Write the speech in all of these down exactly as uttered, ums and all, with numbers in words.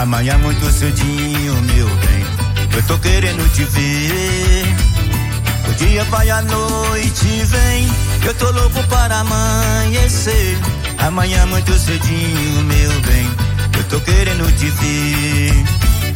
Amanhã muito cedinho, meu bem, eu tô querendo te ver. O dia vai, a noite vem, eu tô louco para amanhecer. Amanhã muito cedinho, meu bem, eu tô querendo te ver.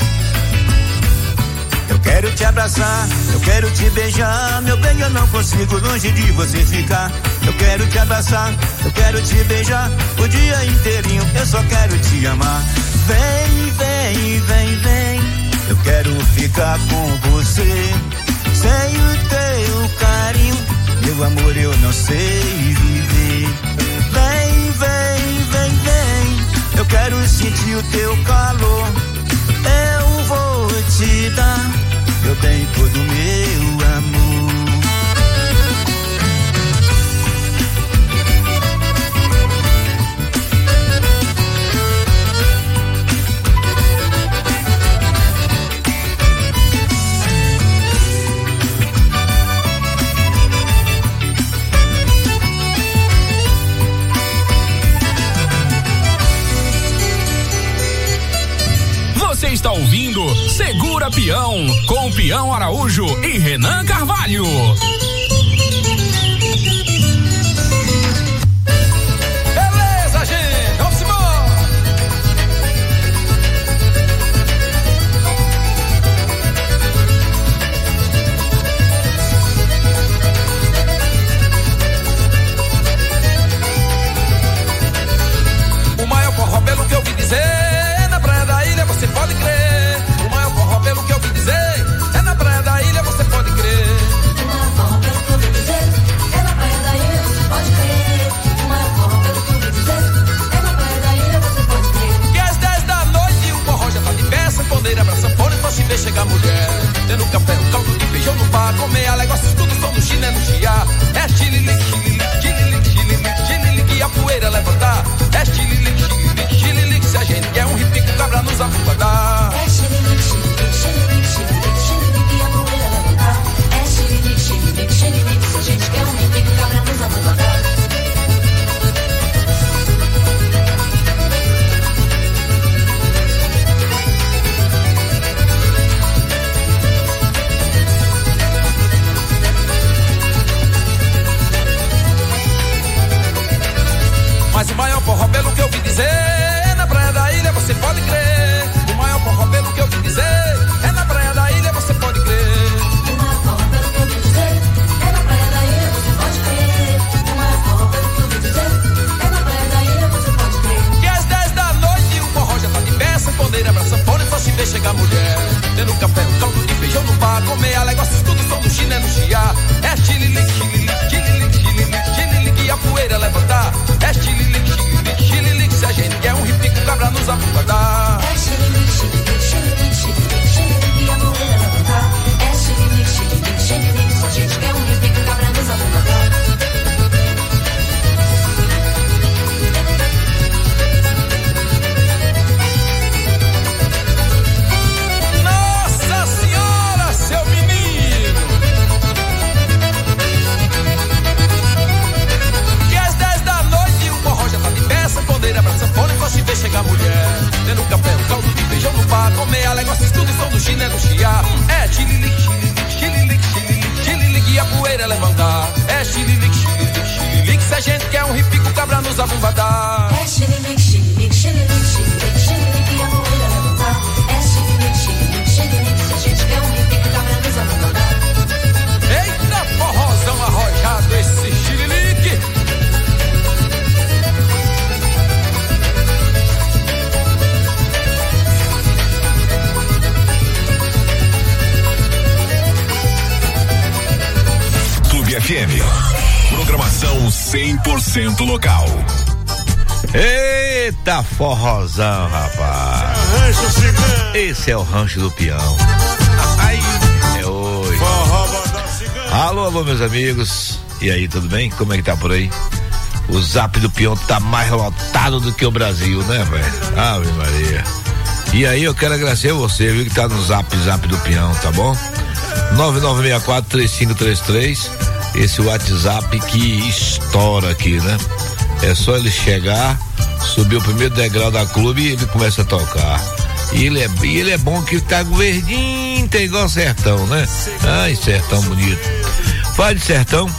Eu quero te abraçar, eu quero te beijar, meu bem, eu não consigo longe de você ficar. Eu quero te abraçar, eu quero te beijar, o dia inteirinho eu só quero te amar. Vem, vem, vem, vem, eu quero ficar com você. Sem o teu carinho, meu amor, eu não sei viver. Vem, vem, vem, vem, eu quero sentir o teu calor. Eu vou te dar, meu bem, todo o meu amor. Você está ouvindo Segura Peão, com Peão Araújo e Renan Carvalho. Beleza, gente, vamos embora. O maior forró, pelo que eu ouvi dizer, na praia da ilha, você pode crer. O maior forró, pelo que eu ouvi dizer, é na praia da ilha, você pode crer. O maior forró, pelo que eu ouvi dizer, é na praia da ilha, você pode crer. O maior forró, pelo que eu ouvi dizer, é na praia da ilha, você pode crer. Que às dez da noite o forró já tá de pé, sanfoneira pra sanfona, e só se vê chegar mulher. Tendo café, um caldo de feijão no bar, comer alegócios, tudo som do chinelo chiar. É chililique, chililique, chililique, chililique, chililique, e a poeira levantar. É chililique, chililique, chililique, se a gente quer um ripico, cabra nos afundar. É xililique, xililique, xililique, xililique, xililique, e a poeira levantar. É xililique, xililique, xililique, se a gente quer um ripico, cabra nos afundar. Mas o maior forró, pelo que eu ouvi dizer, na praia da ilha, você pode crer. O maior forró, pelo que eu ouvi dizer, é na praia da ilha, você pode crer. O maior forró, pelo que eu ouvi dizer, é na praia da ilha, você pode crer. O maior forró, pelo que eu ouvi dizer, é na praia da ilha, você pode crer. Que às dez da noite o forró já tá de pé, sanfoneira pra sanfona, e só se vê chegar mulher. Tendo café, um caldo de feijão no bar, comer alegócios, tudo som do chinelo chiar. É chililique, chililique, chililique, chililique, chililique, e a poeira levantar. É chililique, chililique, chililique, se a gente quer um ripico, cabra nos afundar. É xililique, xililique, xililique, xililique, xililique, e a poeira levantar. É xililique, xililique, xililique, se a gente quer um ripico, cabra nos afundar. Nossa Senhora, seu menino! Que às dez da noite o forró já tá de pé, sanfoneira pra sanfona, e só se vê chegar mulher. Tendo café, um caldo de feijão no bar, comer alegócios, tudo som do chinelo chiar. É chililique, chililique, chililique, chililique, chililique, e a poeira levantar. É chililique, chililique, chililique, se a gente quer um ripico, cabra nos avumbadar. É xililique, xililique, xililique, xililique, xililique, e a poeira levantar. É xililique, xililique, xililique, se a gente quer um ripico, cabra nos afundar. Eita, forrozão arrojado esse chililique. Clube F M. Programação cem por cento local. Eita forrozão, rapaz. Esse é o rancho do peão. Ai, é hoje. Alô, alô, meus amigos. E aí, tudo bem? Como é que tá por aí? O zap do peão tá mais lotado do que o Brasil, né, velho? Ave Maria. E aí, eu quero agradecer a você, viu, que tá no zap, zap do peão, tá bom? nove nove seis quatro, três cinco três três. Esse WhatsApp que estoura aqui, né? É só ele chegar, subir o primeiro degrau da clube e ele começa a tocar. E ele é, e ele é bom que tá verdinho, tem igual sertão, né? Ai, sertão bonito. Fala de sertão.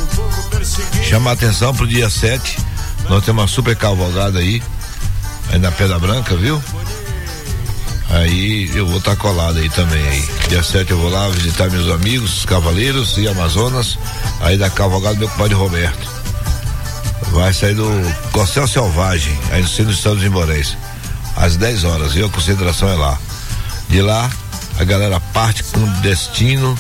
Chamar atenção pro dia sete. Nós temos uma super cavalgada aí. Aí na Pedra Branca, viu? Aí eu vou estar tá colado aí também aí. Dia sete eu vou lá visitar meus amigos, Cavaleiros e Amazonas. Aí da cavalgada meu compadre Roberto. Vai sair do Costel Selvagem, aí no centro do estado dos Imborés. Às dez horas, e a concentração é lá. De lá, a galera parte com destino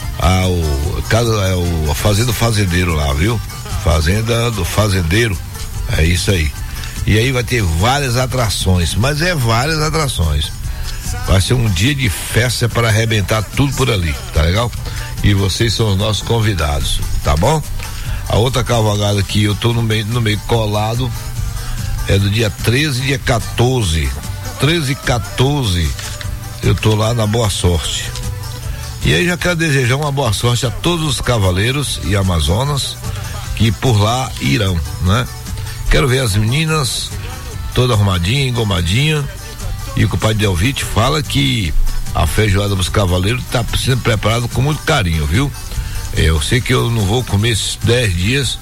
ao casa, é o a Fazenda Fazendeiro lá, viu? Fazenda do Fazendeiro. É isso aí. E aí vai ter várias atrações, mas é várias atrações. Vai ser um dia de festa para arrebentar tudo por ali, tá legal? E vocês são os nossos convidados, tá bom? A outra cavalgada que eu tô no meio, no meio colado é do dia treze e dia quatorze. treze e quatorze eu tô lá na Boa Sorte. E aí já quero desejar uma boa sorte a todos os cavaleiros e amazonas que por lá irão, né? Quero ver as meninas toda arrumadinha, engomadinha. E o compadre Delvite fala que a feijoada dos cavaleiros tá sendo preparada com muito carinho, viu? Eu sei que eu não vou comer esses dez dias.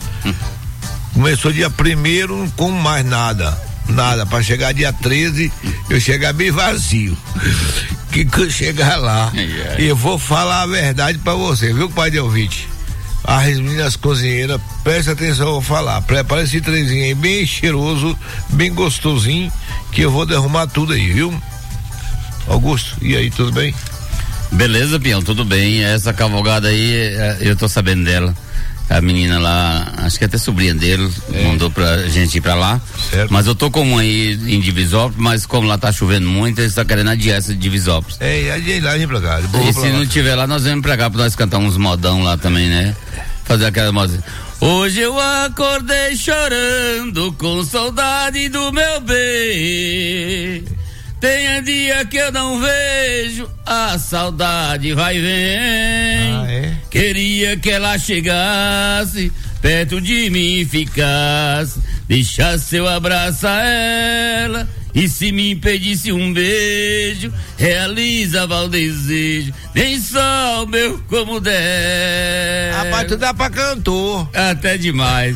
Começou dia primeiro, não como mais nada. Nada, para chegar dia treze, eu chegar bem vazio. Que que eu chegar lá, e eu vou falar a verdade para você, viu, pai de ouvinte? As meninas cozinheiras, presta atenção, eu vou falar. Prepara esse trenzinho aí bem cheiroso, bem gostosinho, que eu vou derrumar tudo aí, viu? Augusto, e aí, tudo bem? Beleza, Pião, tudo bem. Essa cavalgada aí, eu tô sabendo dela. A menina lá, acho que até sobrinha dele, é. mandou pra gente ir pra lá. Certo. Mas eu tô com uma aí em Divisópolis, mas como lá tá chovendo muito, eles estão querendo adiar essa de Divisópolis. É, e adiar lá, vem pra cá. E se não tiver lá, nós vamos pra cá pra nós cantar uns modão lá também, né? Fazer aquela música. Hoje eu acordei chorando com saudade do meu bem. Tem dia que eu não vejo, a saudade vai e vem. Ah, é? Queria que ela chegasse, perto de mim ficasse, deixasse eu abraçar ela, e se me impedisse um beijo, realizava o desejo, nem só o meu como der. Rapaz, tu dá pra cantor. Até demais.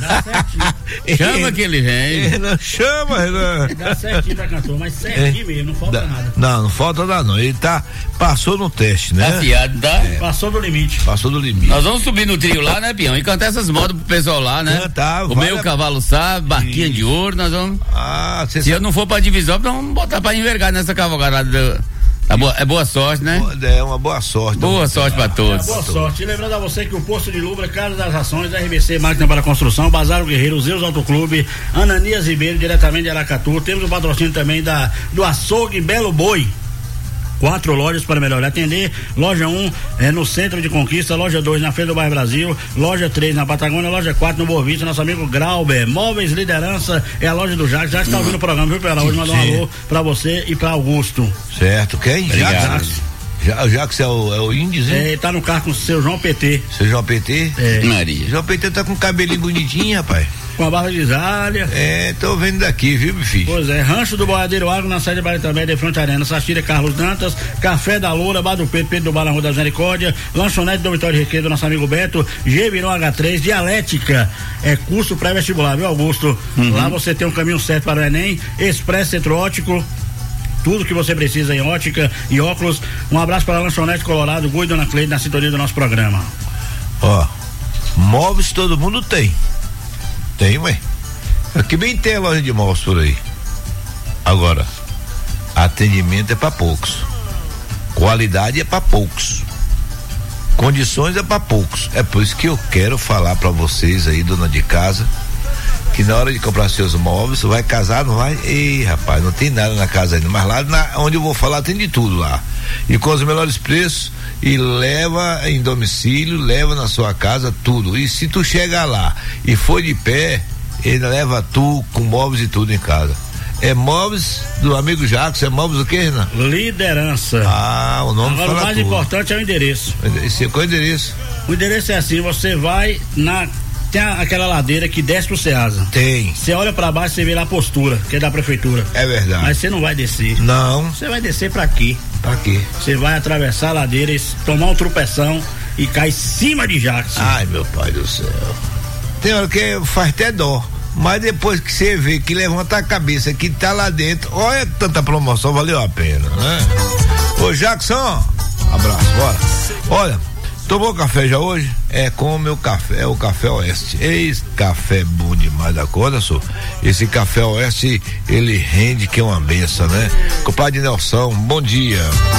Chama que ele vem. Não chama, Renan. Dá certinho pra cantor, mas certinho é. mesmo, não falta dá, nada. Não, não falta nada não. Ele tá, passou no teste, né? Afiado, tá? É. Passou do limite. Passou do limite. Nós vamos subir no trio lá, né, Pião? E cantar essas modas pro pessoal lá, né? Cantar, o meu a... cavalo sabe, barquinha Isso. de ouro, nós vamos. Ah, Se sabe. eu não for pra divisão, nós vamos botar pra envergar nessa cavalgada do... É boa, é boa sorte, né? É uma boa sorte. Boa sorte pra todos. É boa sorte. E lembrando a você que o Posto de Lubra, Casa das Rações, R B C Máquina para Construção, Bazar o Guerreiro, Zeus Autoclube, Ananias Ribeiro, diretamente de Aracatu. Temos o patrocínio também da, do Açougue Belo Boi. Quatro lojas para melhor atender. Loja um é no centro de Conquista, loja dois na Feira do Bairro Brasil, loja três na Patagônia, loja quatro no Boa Vista. Nosso amigo Grauber, Móveis Liderança, é a loja do Jacques. Já está ouvindo o programa, viu, Pela? Hoje mandou um alô para você e para Augusto. Certo, quem? Jacques. Já, Jacques é o, é o índice, hein? É, tá no carro com o seu João P T. Seu João P T? É. Maria. João P T tá com um cabelinho bonitinho, rapaz. Com a barra de Zália. É, tô vendo daqui, viu, meu filho? Pois é, Rancho do Boiadeiro Agro, na sede de Bahia também, de Fronte Arena, Sastira Carlos Dantas, Café da Loura, Bar do Pedro, Pedro do Bar na Rua da Misericórdia, Lanchonete do Vitório Requeiro, do nosso amigo Beto, G Virão H três, Dialética, é curso pré-vestibular, viu, Augusto? Uhum. Lá você tem um caminho certo para o Enem, Expresso Centro Ótico, tudo que você precisa em ótica e óculos. Um abraço para a Lanchonete Colorado, Gui e Dona Cleide na sintonia do nosso programa. Ó, móveis todo mundo tem. Tem, ué. Aqui bem tem a loja de móveis por aí. Agora, atendimento é para poucos. Qualidade é para poucos. Condições é para poucos. É por isso que eu quero falar para vocês aí, dona de casa, que na hora de comprar seus móveis, vai casar, não vai? Ei, rapaz, não tem nada na casa ainda, mas lá na, onde eu vou falar tem de tudo lá. E com os melhores preços, e leva em domicílio, leva na sua casa tudo. E se tu chegar lá e for de pé, ele leva tu com móveis e tudo em casa. É móveis do amigo Jacques, é móveis o que, Renan? Liderança. Ah, o nome Agora fala o mais tudo. Importante é o endereço. Esse, qual é o endereço? O endereço é assim, você vai na tem a, aquela ladeira que desce pro Ceasa. Tem. Você olha pra baixo, você vê lá a postura, que é da prefeitura. É verdade. Mas você não vai descer. Não. Você vai descer pra quê? Pra quê? Você vai atravessar a ladeira, e tomar um tropeção e cai em cima de Jackson. Ai, meu pai do céu. Tem hora que faz até dó. Mas depois que você vê que levanta a cabeça, que tá lá dentro, olha, tanta promoção, valeu a pena, né? Ô Jackson, abraço, bora. Olha, tomou café já hoje? É com o meu café, é o Café Oeste. Esse café bom demais da conta, só. Esse Café Oeste, ele rende que é uma benção, né? Compadre Nelson, bom dia.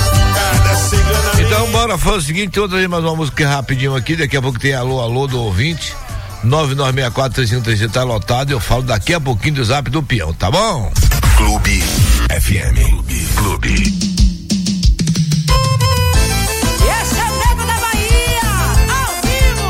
Então bora fazer o seguinte, eu vou trazer mais uma música rapidinho aqui, daqui a pouco tem alô, alô do ouvinte. nove nove seis quatro três cinco três zero tá lotado, eu falo daqui a pouquinho do Zap do Peão, tá bom? Clube F M. Clube. Clube. Esse é o Nego da Bahia, ao vivo.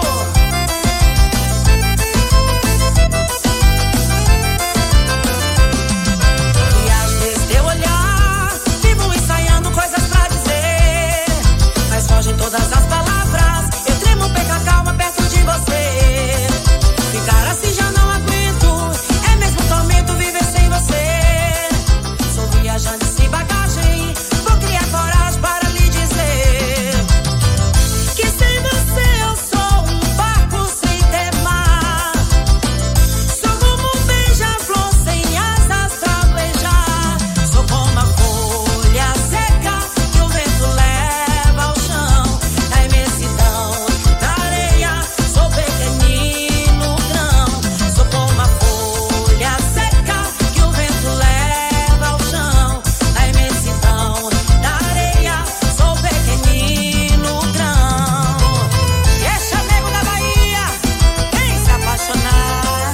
E às vezes teu olhar, vivo ensaiando coisas pra dizer, mas fogem todas as palavras, eu tremo, perca a calma perto de você. Ficar assim já não aguento, é mesmo tormento viver sem você. Sou viajante sem bagagem, vou criar coragem para lhe dizer que sem você eu sou um barco sem ter mar. Sou como um beija-flor sem asas pra beijar. Sou como a folha seca que o vento leva ao chão. Na imensidão da areia sou pequenino grão. Sou como a folha seca que o vento leva ao chão. Na imensidão da areia sou pequenino grão. Esse é o Nego da Bahia, quem se apaixonar.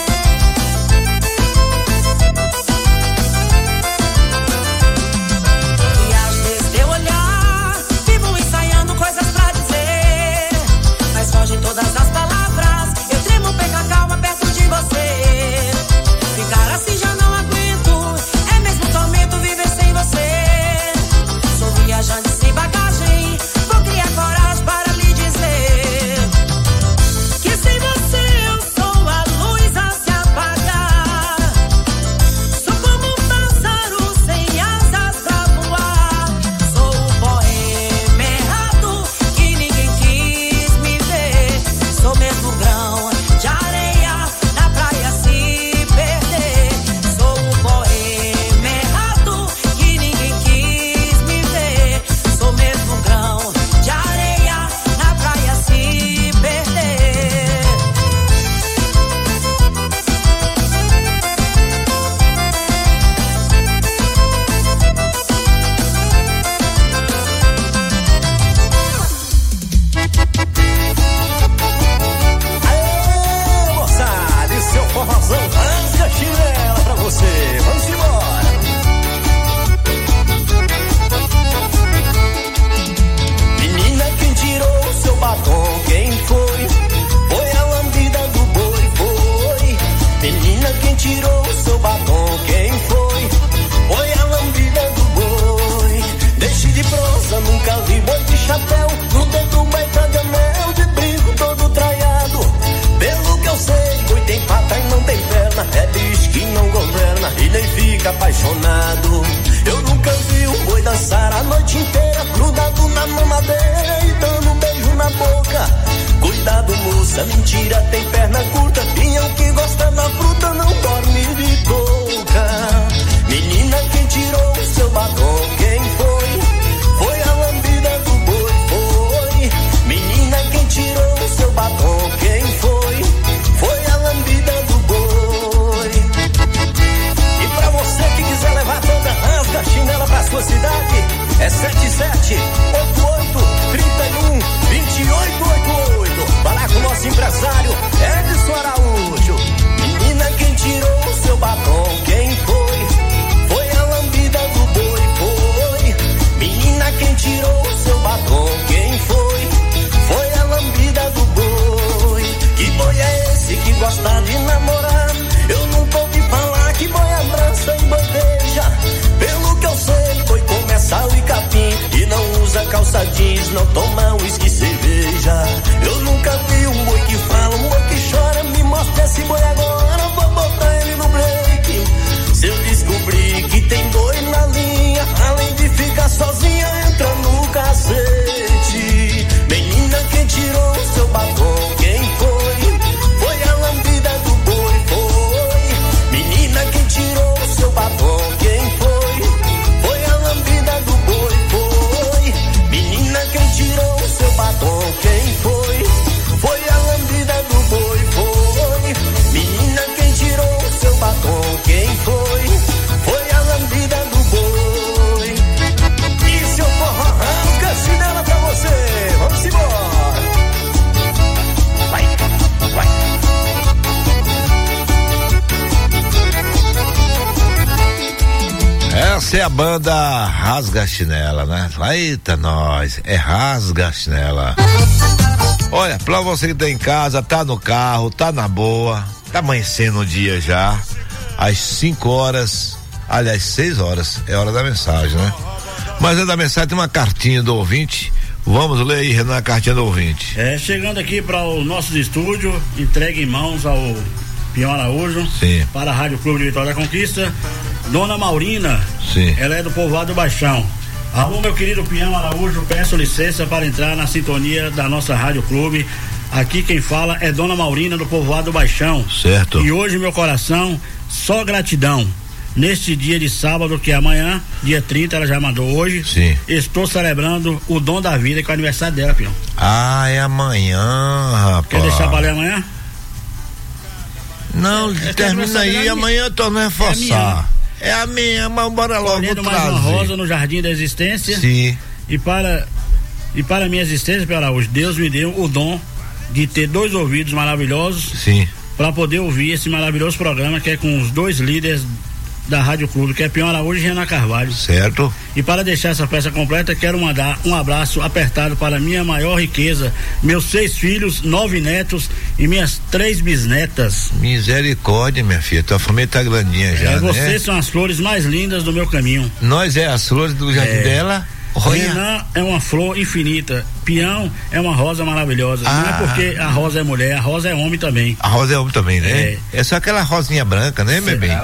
E às vezes teu olhar, vivo ensaiando coisas pra dizer, mas fogem todas as palavras, eu tremo, perca a calma perto de você. Ficar assim já não aguento, é mesmo tormento viver sem você. Sou viajante sem bagagem, vou criar coragem para lhe dizer que sem você eu sou a luz a se apagar. Sou como um pássaro sem asas pra voar. Sou o poema errado que ninguém quis me ver. Sou mesmo grão de areia na praia se perder. Sou o poema errado que ninguém quis me ver. Sou mesmo grão de areia na praia se perder. Aê, moçada, e seu forrozão rasga a chinela pra você. Vamos embora. Menina, quem tirou seu batom? Quem foi? Foi a lambida do boi, foi. Menina, quem tirou seu batom? Quem foi? Foi a lambida do boi. Deixe de prosa, nunca vi boi de chapéu. No dedo baita de anel, de brinco todo traiado. Pelo que eu sei, boi tem pata e não tem perna. É bicho que não governa e nem fica apaixonado. Eu nunca vi um boi dançar a noite inteira, grudado na mamadeira e dando um beijo na boca. Cuidado, moça, mentira, tem perna curta. Pinhão que gosta da fruta não dorme de touca. Menina, quem tirou o seu batom? Quem foi? Foi a lambida do boi, foi. Menina, quem tirou o seu batom? Quem foi? Foi a lambida do boi. E pra você que quiser levar toda rasga a chinela pra sua cidade, é sete sete oito oito três um dois oito oito oito. Falar com o nosso empresário Edson Araújo. Menina, quem tirou o seu batom? Quem foi? Foi a lambida do boi, foi. Menina, quem tirou o seu batom? Quem foi? Foi a lambida do boi. Que boi é esse que gosta de namorar? Eu nunca ouvi falar que boi abraça e boi beija. Pelo que eu sei, boi come sal e capim e não usa calça jeans, não toma uísque e cerveja. Eu nunca vi um boi que fala, um boi que chora, Essa é a banda Rasga a Chinela, né? Eita, nós, é Rasga a Chinela. Olha, pra você que tá em casa, tá no carro, tá na boa, tá amanhecendo o dia já, às cinco horas, aliás, seis horas, é hora da mensagem, né? Mas antes da mensagem tem uma cartinha do ouvinte. Vamos ler aí, Renan, a cartinha do ouvinte. É, chegando aqui para os nossos estúdios, entregue em mãos ao Pião Araújo. Sim. Para a Rádio Clube de Vitória da Conquista. Dona Maurina. Sim. Ela é do povoado Baixão. Alô, meu querido Pião Araújo, peço licença para entrar na sintonia da nossa Rádio Clube. Aqui quem fala é Dona Maurina do povoado Baixão. Certo. E hoje meu coração, só gratidão. Neste dia de sábado, que é amanhã, dia trinta, ela já mandou hoje. Sim. Estou celebrando o dom da vida, que é o aniversário dela, Pião. Ah, é amanhã, rapaz. Quer deixar pra ler amanhã? Não, é, termina aí, é amanhã eu tô não reforçar. É a minha, mas bora logo trazer. Mais uma rosa no Jardim da Existência. Sim. E para, e para a minha existência, Pião Araújo, Deus me deu o dom de ter dois ouvidos maravilhosos. Sim. Para poder ouvir esse maravilhoso programa, que é com os dois líderes da Rádio Clube, que é Pião Araújo e Renan Carvalho. Certo. E para deixar essa peça completa, quero mandar um abraço apertado para minha maior riqueza, meus seis filhos, nove netos e minhas três bisnetas. Misericórdia, minha filha, tua família tá grandinha já, é, vocês né? são as flores mais lindas do meu caminho. Nós é as flores do jardim é. dela. Olha. Renan é uma flor infinita. Pião é uma rosa maravilhosa. Ah. Não é porque a rosa é mulher, a rosa é homem também. A rosa é homem também, né? É, é só aquela rosinha branca, né, meu bem?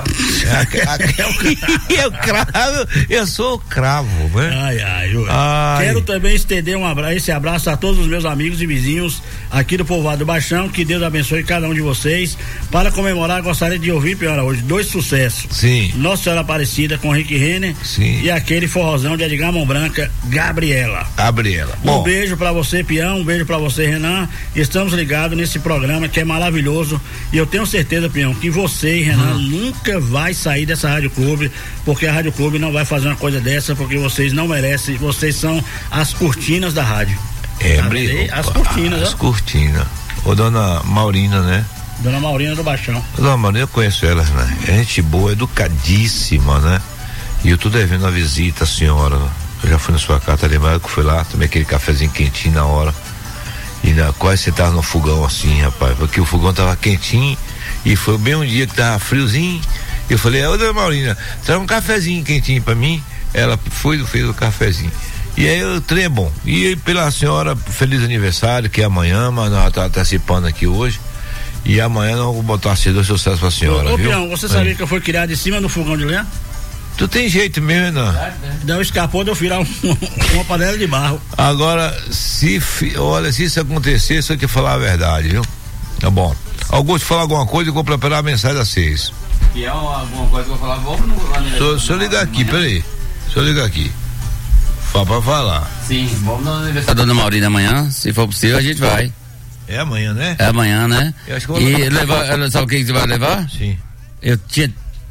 Eu cravo, eu sou o cravo, né? Ai, ai, ai. Quero também estender um abraço, esse abraço a todos os meus amigos e vizinhos aqui do povoado Baixão. Que Deus abençoe cada um de vocês. Para comemorar, gostaria de ouvir, Pião Araújo, dois sucessos. Sim. Nossa Senhora Aparecida com Rick Renner. Sim. E aquele forrozão de Edgar Mão Branca, Gabriela. Gabriela. Um Bom. beijo pra você, Pião, um beijo pra você, Renan. Estamos ligados nesse programa que é maravilhoso e eu tenho certeza, Pião, que você e Renan hum. nunca vai sair dessa Rádio Clube, porque a Rádio Clube não vai fazer uma coisa dessa, porque vocês não merecem, vocês são as cortinas da rádio. É, tá bri... As cortinas, As cortinas. Ô, dona Maurina, né? Dona Maurina do Baixão. Dona Maurina, eu conheço ela, né? É gente boa, educadíssima, né? E eu tô devendo a visita à senhora. Eu já fui na sua casa ali, mas eu fui lá, tomei aquele cafezinho quentinho na hora. E na, quase você tava no fogão assim, rapaz, porque o fogão tava quentinho e foi bem um dia que tava friozinho. Eu falei, ô, dona Maurina, traz um cafezinho quentinho pra mim. Ela foi e fez o cafezinho. E aí o trem é bom. E pela senhora, feliz aniversário, que é amanhã, mas nós tá antecipando aqui hoje. E amanhã nós vamos botar cedo o sucesso pra senhora. Ô, ô Pião, você sabia é. que eu fui criado em cima do fogão de lenha? Tu tem jeito mesmo, não? Não escapou de eu virar um, uma panela de barro. Agora, se, olha, se isso acontecer, só te falar a verdade, viu? Tá bom. Augusto, falar alguma coisa, eu vou preparar a mensagem a seis. Que é alguma coisa que eu vou falar, vamos no. Deixa eu ligar aqui, peraí. Deixa eu ligar aqui. Fala pra falar. Sim, vamos no aniversário da Dona Maurina amanhã, se for possível a gente vai. É amanhã, né? É amanhã, né? Eu acho que eu vou e levar, sabe o que você vai levar? Sim. Eu tinha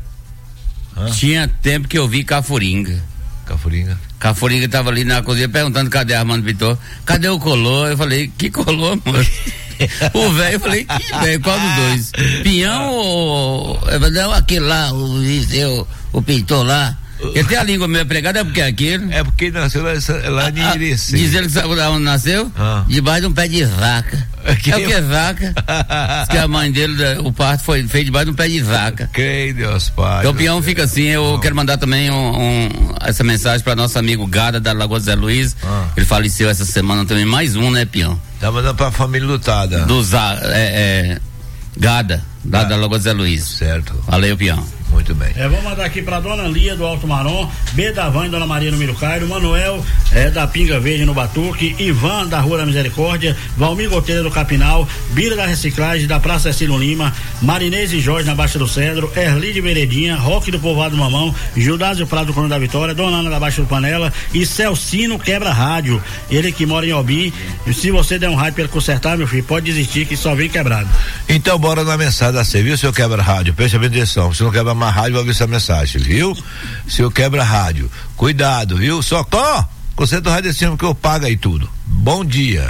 Hã? Tinha tempo que eu vi Cafuringa. Cafuringa? Cafuringa tava ali na cozinha perguntando cadê Armando Vitor, cadê o Colô? Eu falei, que Colô, amor? O velho, eu falei, que velho, qual dos dois? Pião ou. Não, aquele lá, o, o, o pintor lá. Ele tem a língua meio pregada, é porque é aquele. É porque nasceu lá, lá em Irecê. Diz ele que sabe onde nasceu? Ah. Debaixo de um pé de vaca. Que é o que é vaca? Diz que a mãe dele, o parto foi feito debaixo de um pé de vaca. Que Deus, pai. Então o Pião fica assim. Eu Não. quero mandar também um, um, essa mensagem para nosso amigo Gada da Lagoa Zé Luiz. Ah. Ele faleceu essa semana também. Mais um, né, Pião? Tá mandando pra família lutada. Dos, é, é, Gada, da, ah. da Lagoa Zé Luiz. Certo. Valeu, Pião. Muito bem. É, vamos mandar aqui pra Dona Lia do Alto Marom, B da Van e Dona Maria no Mirucairo, Manuel é, da Pinga Verde no Batuque, Ivan da Rua da Misericórdia, Valmir Goteira do Capinal, Bira da Reciclagem da Praça Cecílio Lima, Marinês e Jorge na Baixa do Cedro, Erli de Meredinha, Roque do Povoado Mamão, Judásio Prado do Cone da Vitória, Dona Ana da Baixa do Panela e Celcino Quebra Rádio, ele que mora em Obim. E se você der um rádio pra ele consertar, meu filho, pode desistir que só vem quebrado. Então bora na mensagem da C, viu, seu Quebra Rádio? Preste atenção, se não quebra mais rádio, vai ouvir essa mensagem, viu? Seu Quebra Rádio, cuidado, viu? Socorro! Conserta o rádio esse ano que eu pago aí tudo. Bom dia.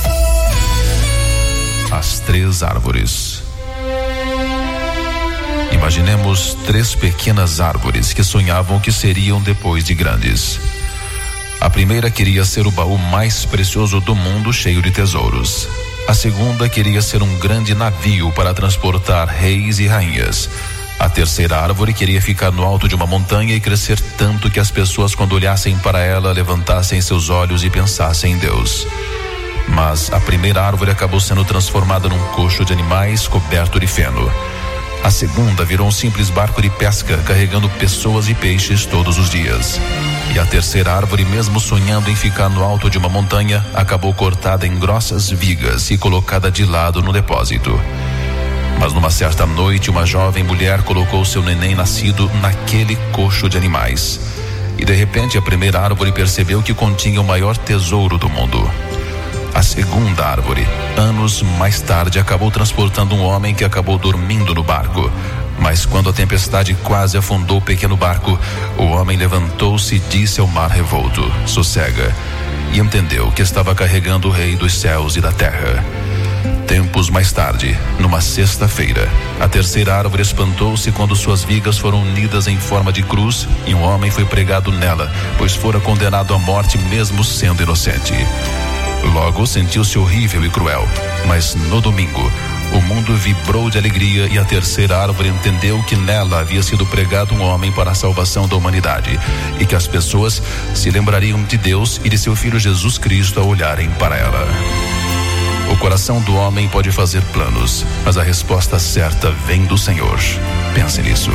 As três árvores. E Imaginemos três pequenas árvores que sonhavam o que seriam depois de grandes. A primeira queria ser o baú mais precioso do mundo, cheio de tesouros. A segunda queria ser um grande navio para transportar reis e rainhas. A terceira árvore queria ficar no alto de uma montanha e crescer tanto que as pessoas, quando olhassem para ela, levantassem seus olhos e pensassem em Deus. Mas a primeira árvore acabou sendo transformada num coxo de animais coberto de feno. A segunda virou um simples barco de pesca, carregando pessoas e peixes todos os dias. E a terceira árvore, mesmo sonhando em ficar no alto de uma montanha, acabou cortada em grossas vigas e colocada de lado no depósito. Mas numa certa noite, uma jovem mulher colocou seu neném nascido naquele coxo de animais. E de repente a primeira árvore percebeu que continha o maior tesouro do mundo. A segunda árvore, anos mais tarde, acabou transportando um homem que acabou dormindo no barco. Mas quando a tempestade quase afundou o pequeno barco, o homem levantou-se e disse ao mar revolto: sossega, e entendeu que estava carregando o rei dos céus e da terra. Tempos mais tarde, numa sexta-feira, a terceira árvore espantou-se quando suas vigas foram unidas em forma de cruz e um homem foi pregado nela, pois fora condenado à morte mesmo sendo inocente. Logo sentiu-se horrível e cruel, mas no domingo o mundo vibrou de alegria e a terceira árvore entendeu que nela havia sido pregado um homem para a salvação da humanidade e que as pessoas se lembrariam de Deus e de seu Filho Jesus Cristo ao olharem para ela. O coração do homem pode fazer planos, mas a resposta certa vem do Senhor. Pense nisso.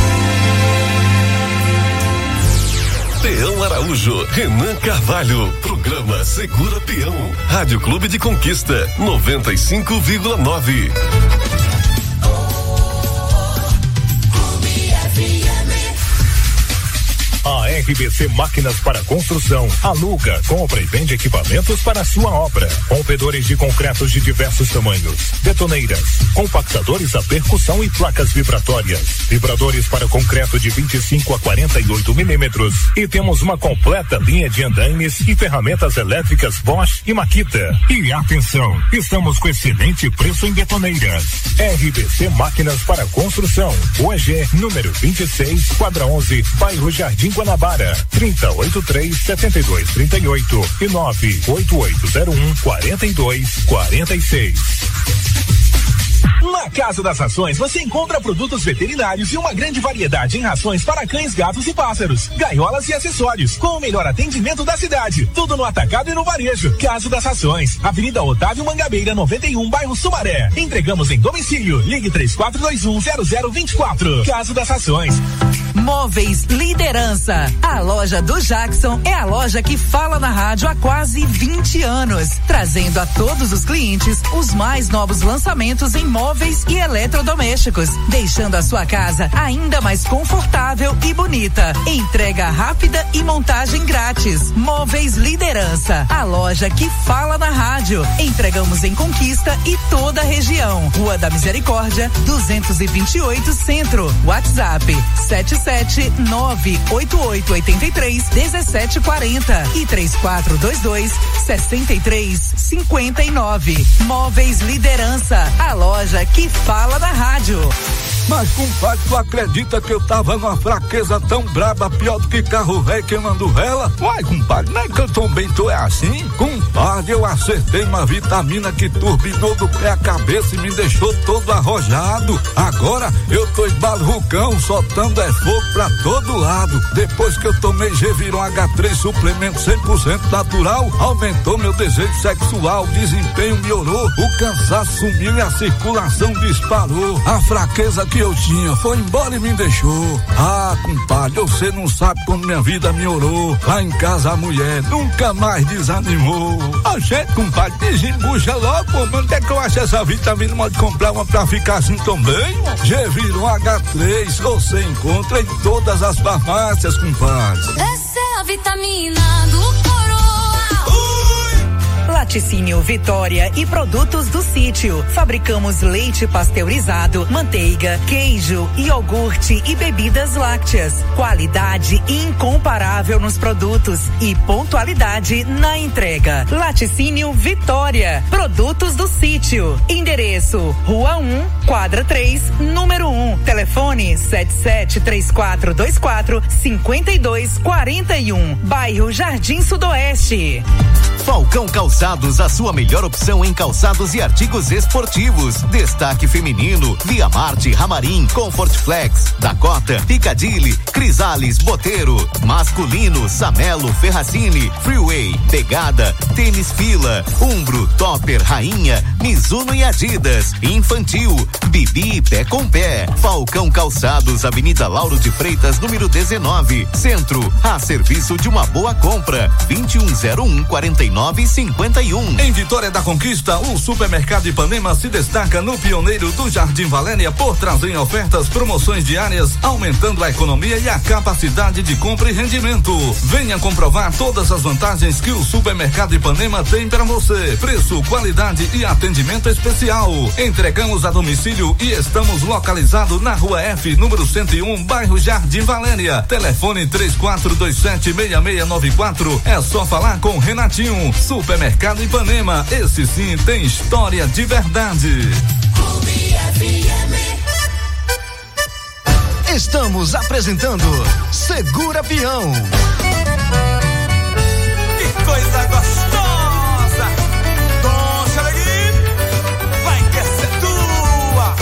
Peão Araújo, Renan Carvalho, programa Segura Peão, Rádio Clube de Conquista, noventa e cinco vírgula nove. A R B C Máquinas para Construção aluga, compra e vende equipamentos para a sua obra. Rompedores de concretos de diversos tamanhos, betoneiras, compactadores a percussão e placas vibratórias, vibradores para concreto de vinte e cinco a quarenta e oito milímetros. E temos uma completa linha de andaimes e ferramentas elétricas Bosch e Makita. E atenção, estamos com excelente preço em betoneiras. R B C Máquinas para Construção, O E G número vinte e seis, quadra onze, bairro Jardim Guanabara, trinta, oitenta e três, setenta e dois, trinta e oito e nove oito oito zero um, quarenta e dois, quarenta e seis. Na Casa das Rações você encontra produtos veterinários e uma grande variedade em rações para cães, gatos e pássaros, gaiolas e acessórios, com o melhor atendimento da cidade. Tudo no atacado e no varejo. Casa das Rações, Avenida Otávio Mangabeira, noventa e um, bairro Sumaré. Entregamos em domicílio. Ligue três quatro dois um, zero zero dois quatro. Casa das Rações. Móveis Liderança. A loja do Jackson é a loja que fala na rádio há quase vinte anos, trazendo a todos os clientes os mais novos lançamentos em móveis e eletrodomésticos, deixando a sua casa ainda mais confortável e bonita. Entrega rápida e montagem grátis. Móveis Liderança, a loja que fala na rádio. Entregamos em Conquista e toda a região. Rua da Misericórdia, duzentos e vinte e oito, Centro. WhatsApp sete sete nove oito oito oito três um sete quatro zero e três quatro dois dois seis três cinco nove. Móveis Liderança, a loja que fala na rádio. Mas, compadre, tu acredita que eu tava numa fraqueza tão braba, pior do que carro velho queimando vela? Uai, compadre, não é que eu também tô é assim? Compadre, eu acertei uma vitamina que turbinou do pé à cabeça e me deixou todo arrojado. Agora eu tô embalucão, soltando é fogo pra todo lado. Depois que eu tomei Geviron H três suplemento cem por cento natural, aumentou meu desejo sexual, o desempenho melhorou, o cansaço sumiu e a circulação disparou. A fraqueza que eu tinha foi embora e me deixou. Ah, compadre, você não sabe como minha vida melhorou. Lá em casa a mulher nunca mais desanimou. A gente, compadre, desembucha logo, pô, onde é que eu acho essa vitamina? Pode comprar uma pra ficar assim também? Geviron H três, você encontra em todas as farmácias, compadre. Essa é a vitamina do Coroa. Ui! Laticínio Vitória e produtos do sítio. Fabricamos leite pasteurizado, manteiga, queijo, iogurte e bebidas lácteas. Qualidade incomparável nos produtos e pontualidade na entrega. Laticínio Vitória, produtos do sítio. Endereço: Rua um, quadra três, número um. Telefone sete sete três quatro dois quatro cinco dois quatro um. Bairro Jardim Sudoeste. Falcão Calçados, a sua melhor opção em calçados e artigos esportivos. Destaque feminino: Via Marte, Ramarim, Comfort Flex, Dakota, Piccadilly, Crisales, Boteiro. Masculino: Samelo, Ferracini, Freeway, Pegada, Tênis Fila, Umbro, Topper, Rainha, Mizuno e Adidas. Infantil: Bibi, Pé com Pé. Falcão Calçados, Avenida Lauro de Freitas, número dezenove, Centro, a serviço de uma boa compra. vinte e um zero um, quarenta e nove cinquenta e um. Em Vitória da Conquista, o Supermercado Ipanema se destaca no pioneiro do Jardim Valéria por trazer ofertas, promoções diárias, aumentando a economia e a capacidade de compra e rendimento. Venha comprovar todas as vantagens que o Supermercado Ipanema tem para você. Preço, qualidade e atendimento especial. Entregamos a domicílio e estamos localizados na Rua F, número cento e um, bairro Jardim Valéria. Telefone três quatro dois sete, seis seis nove quatro. É só falar com Renatinho. Supermercado Ipanema, esse sim tem história de verdade. Estamos apresentando Segura Peão. Que coisa gostosa! Dom Xalegui, vai que essa é tua!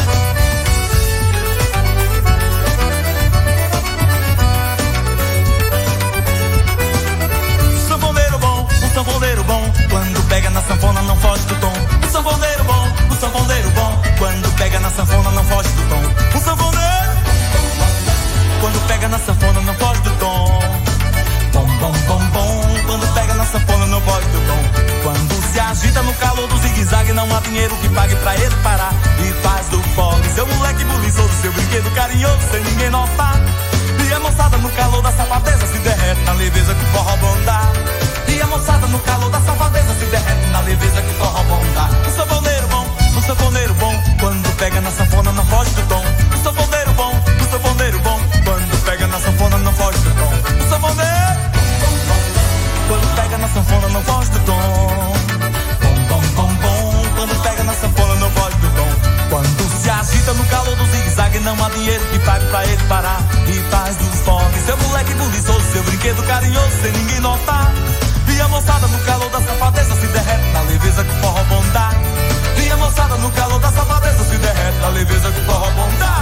Sanfoneiro bom, um sanfoneiro bom, quando pega na sanfona não foge do tom. Um sanfoneiro bom, um sanfoneiro bom, quando pega na sanfona não foge do tom. Um sanfoneiro, quando pega na sanfona não foge do tom. Bom, bom, bom, bom, quando pega na sanfona não foge do tom. Quando se agita no calor do zigue-zague, não há dinheiro que pague pra ele parar. E faz do fole seu moleque buliçoso, seu brinquedo carinhoso, sem ninguém notar. E a moçada no calor da safadeza se derrete na leveza que o forró bom dá. E a moçada no calor da safadeza se derrete na leveza que o forró bom dá. Um sanfoneiro bom, um sanfoneiro bom, quando pega na sanfona não foge do tom. Um sanfoneiro bom, um sanfoneiro bom, quando pega na sanfona não foge do tom. Um sanfoneiro, quando pega na sanfona não foge do tom. Bom, bom, bom, bom, quando pega na sanfona não foge do tom. Quando se agita no calor do zigue-zague, não há dinheiro que pague pra ele parar. E faz do fome seu moleque buliçoso, seu brinquedo carinhoso, sem ninguém notar. E a moçada no calor da safadeza se derrete na leveza que o forró bom dá. E a moçada no calor da safadeza se derrete na leveza que o forró bom dá.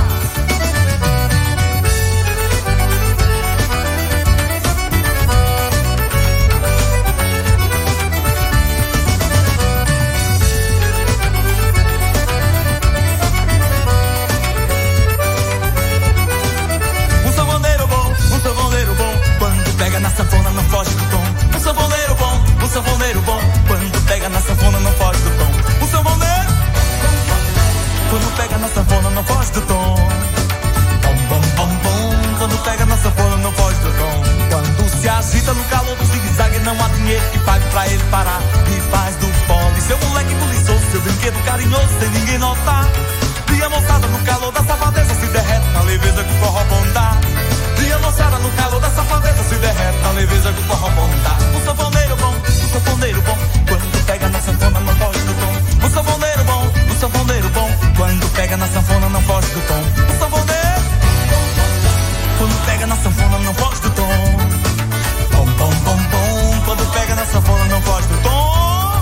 Um sanfoneiro bom, um sanfoneiro bom, quando pega na sanfona não foge do tom. Um sanfoneiro bom, um sanfoneiro bom, quando pega na sanfona não foge do tom. Um sanfoneiro, quando pega na sanfona não foge do tom. Bom, bom, bom, bom, quando pega na sanfona não foge do tom. Quando se agita no calor do zigue-zague, não há dinheiro que pague pra ele parar. E faz do fole seu moleque buliçoso, seu brinquedo carinhoso, sem ninguém notar. E a moçada no calor da safadeza se derrete na leveza que o forró bom dá. E a moçada no calor da safadeza se derrete na leveza que o forró bom dá. Um sanfoneiro bom, um sanfoneiro bom, quando pega na sanfona não foge do tom. Um sanfoneiro bom, um sanfoneiro bom, quando pega na sanfona não foge do tom. Um sanfoneiro, quando pega na sanfona não foge do tom. Bom, bom, bom, bom, quando pega na sanfona não foge do tom.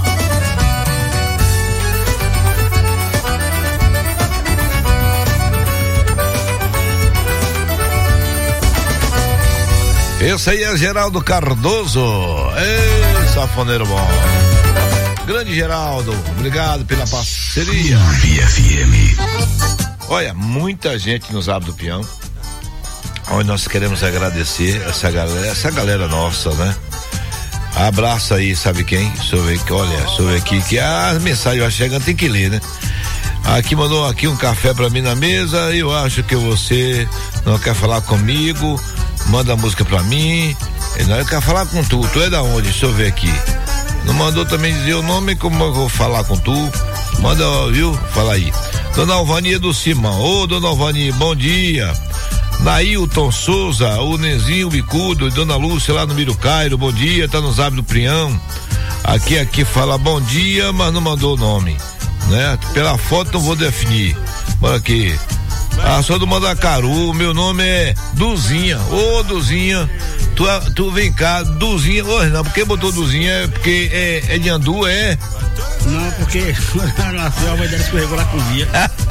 Esse aí é Geraldo Cardoso. Ei, safoneiro bom. Grande Geraldo, obrigado pela parceria. F M. Olha, muita gente nos abre do peão. Onde nós queremos agradecer essa galera, essa galera nossa, né? Abraço aí, sabe quem? Deixa eu ver que, olha, deixa eu ver aqui, que a mensagem vai chegando, tem que ler, né? Aqui mandou aqui um café pra mim na mesa, eu acho que você não quer falar comigo, manda a música pra mim, eu não quero falar com tu, tu é da onde? Deixa eu ver aqui. Não mandou também dizer o nome, como eu vou falar com tu. Manda, viu? Fala aí. Dona Alvania do Simão. Ô, dona Alvania, bom dia. Nailton Souza, o Nenzinho Bicudo, Dona Lúcia lá no Miro Cairo, bom dia, tá no Zab do Prião. Aqui, aqui fala bom dia, mas não mandou o nome, né? Pela foto não vou definir. Bora aqui. Ah, sou do Mandacaru, meu nome é Duzinha. Ô, Duzinha, tu, tu vem cá, Duzinha. Ô, não, porque botou Duzinha? É porque é, é de Andu, é? Não, porque na selva dela escorregou na cozinha.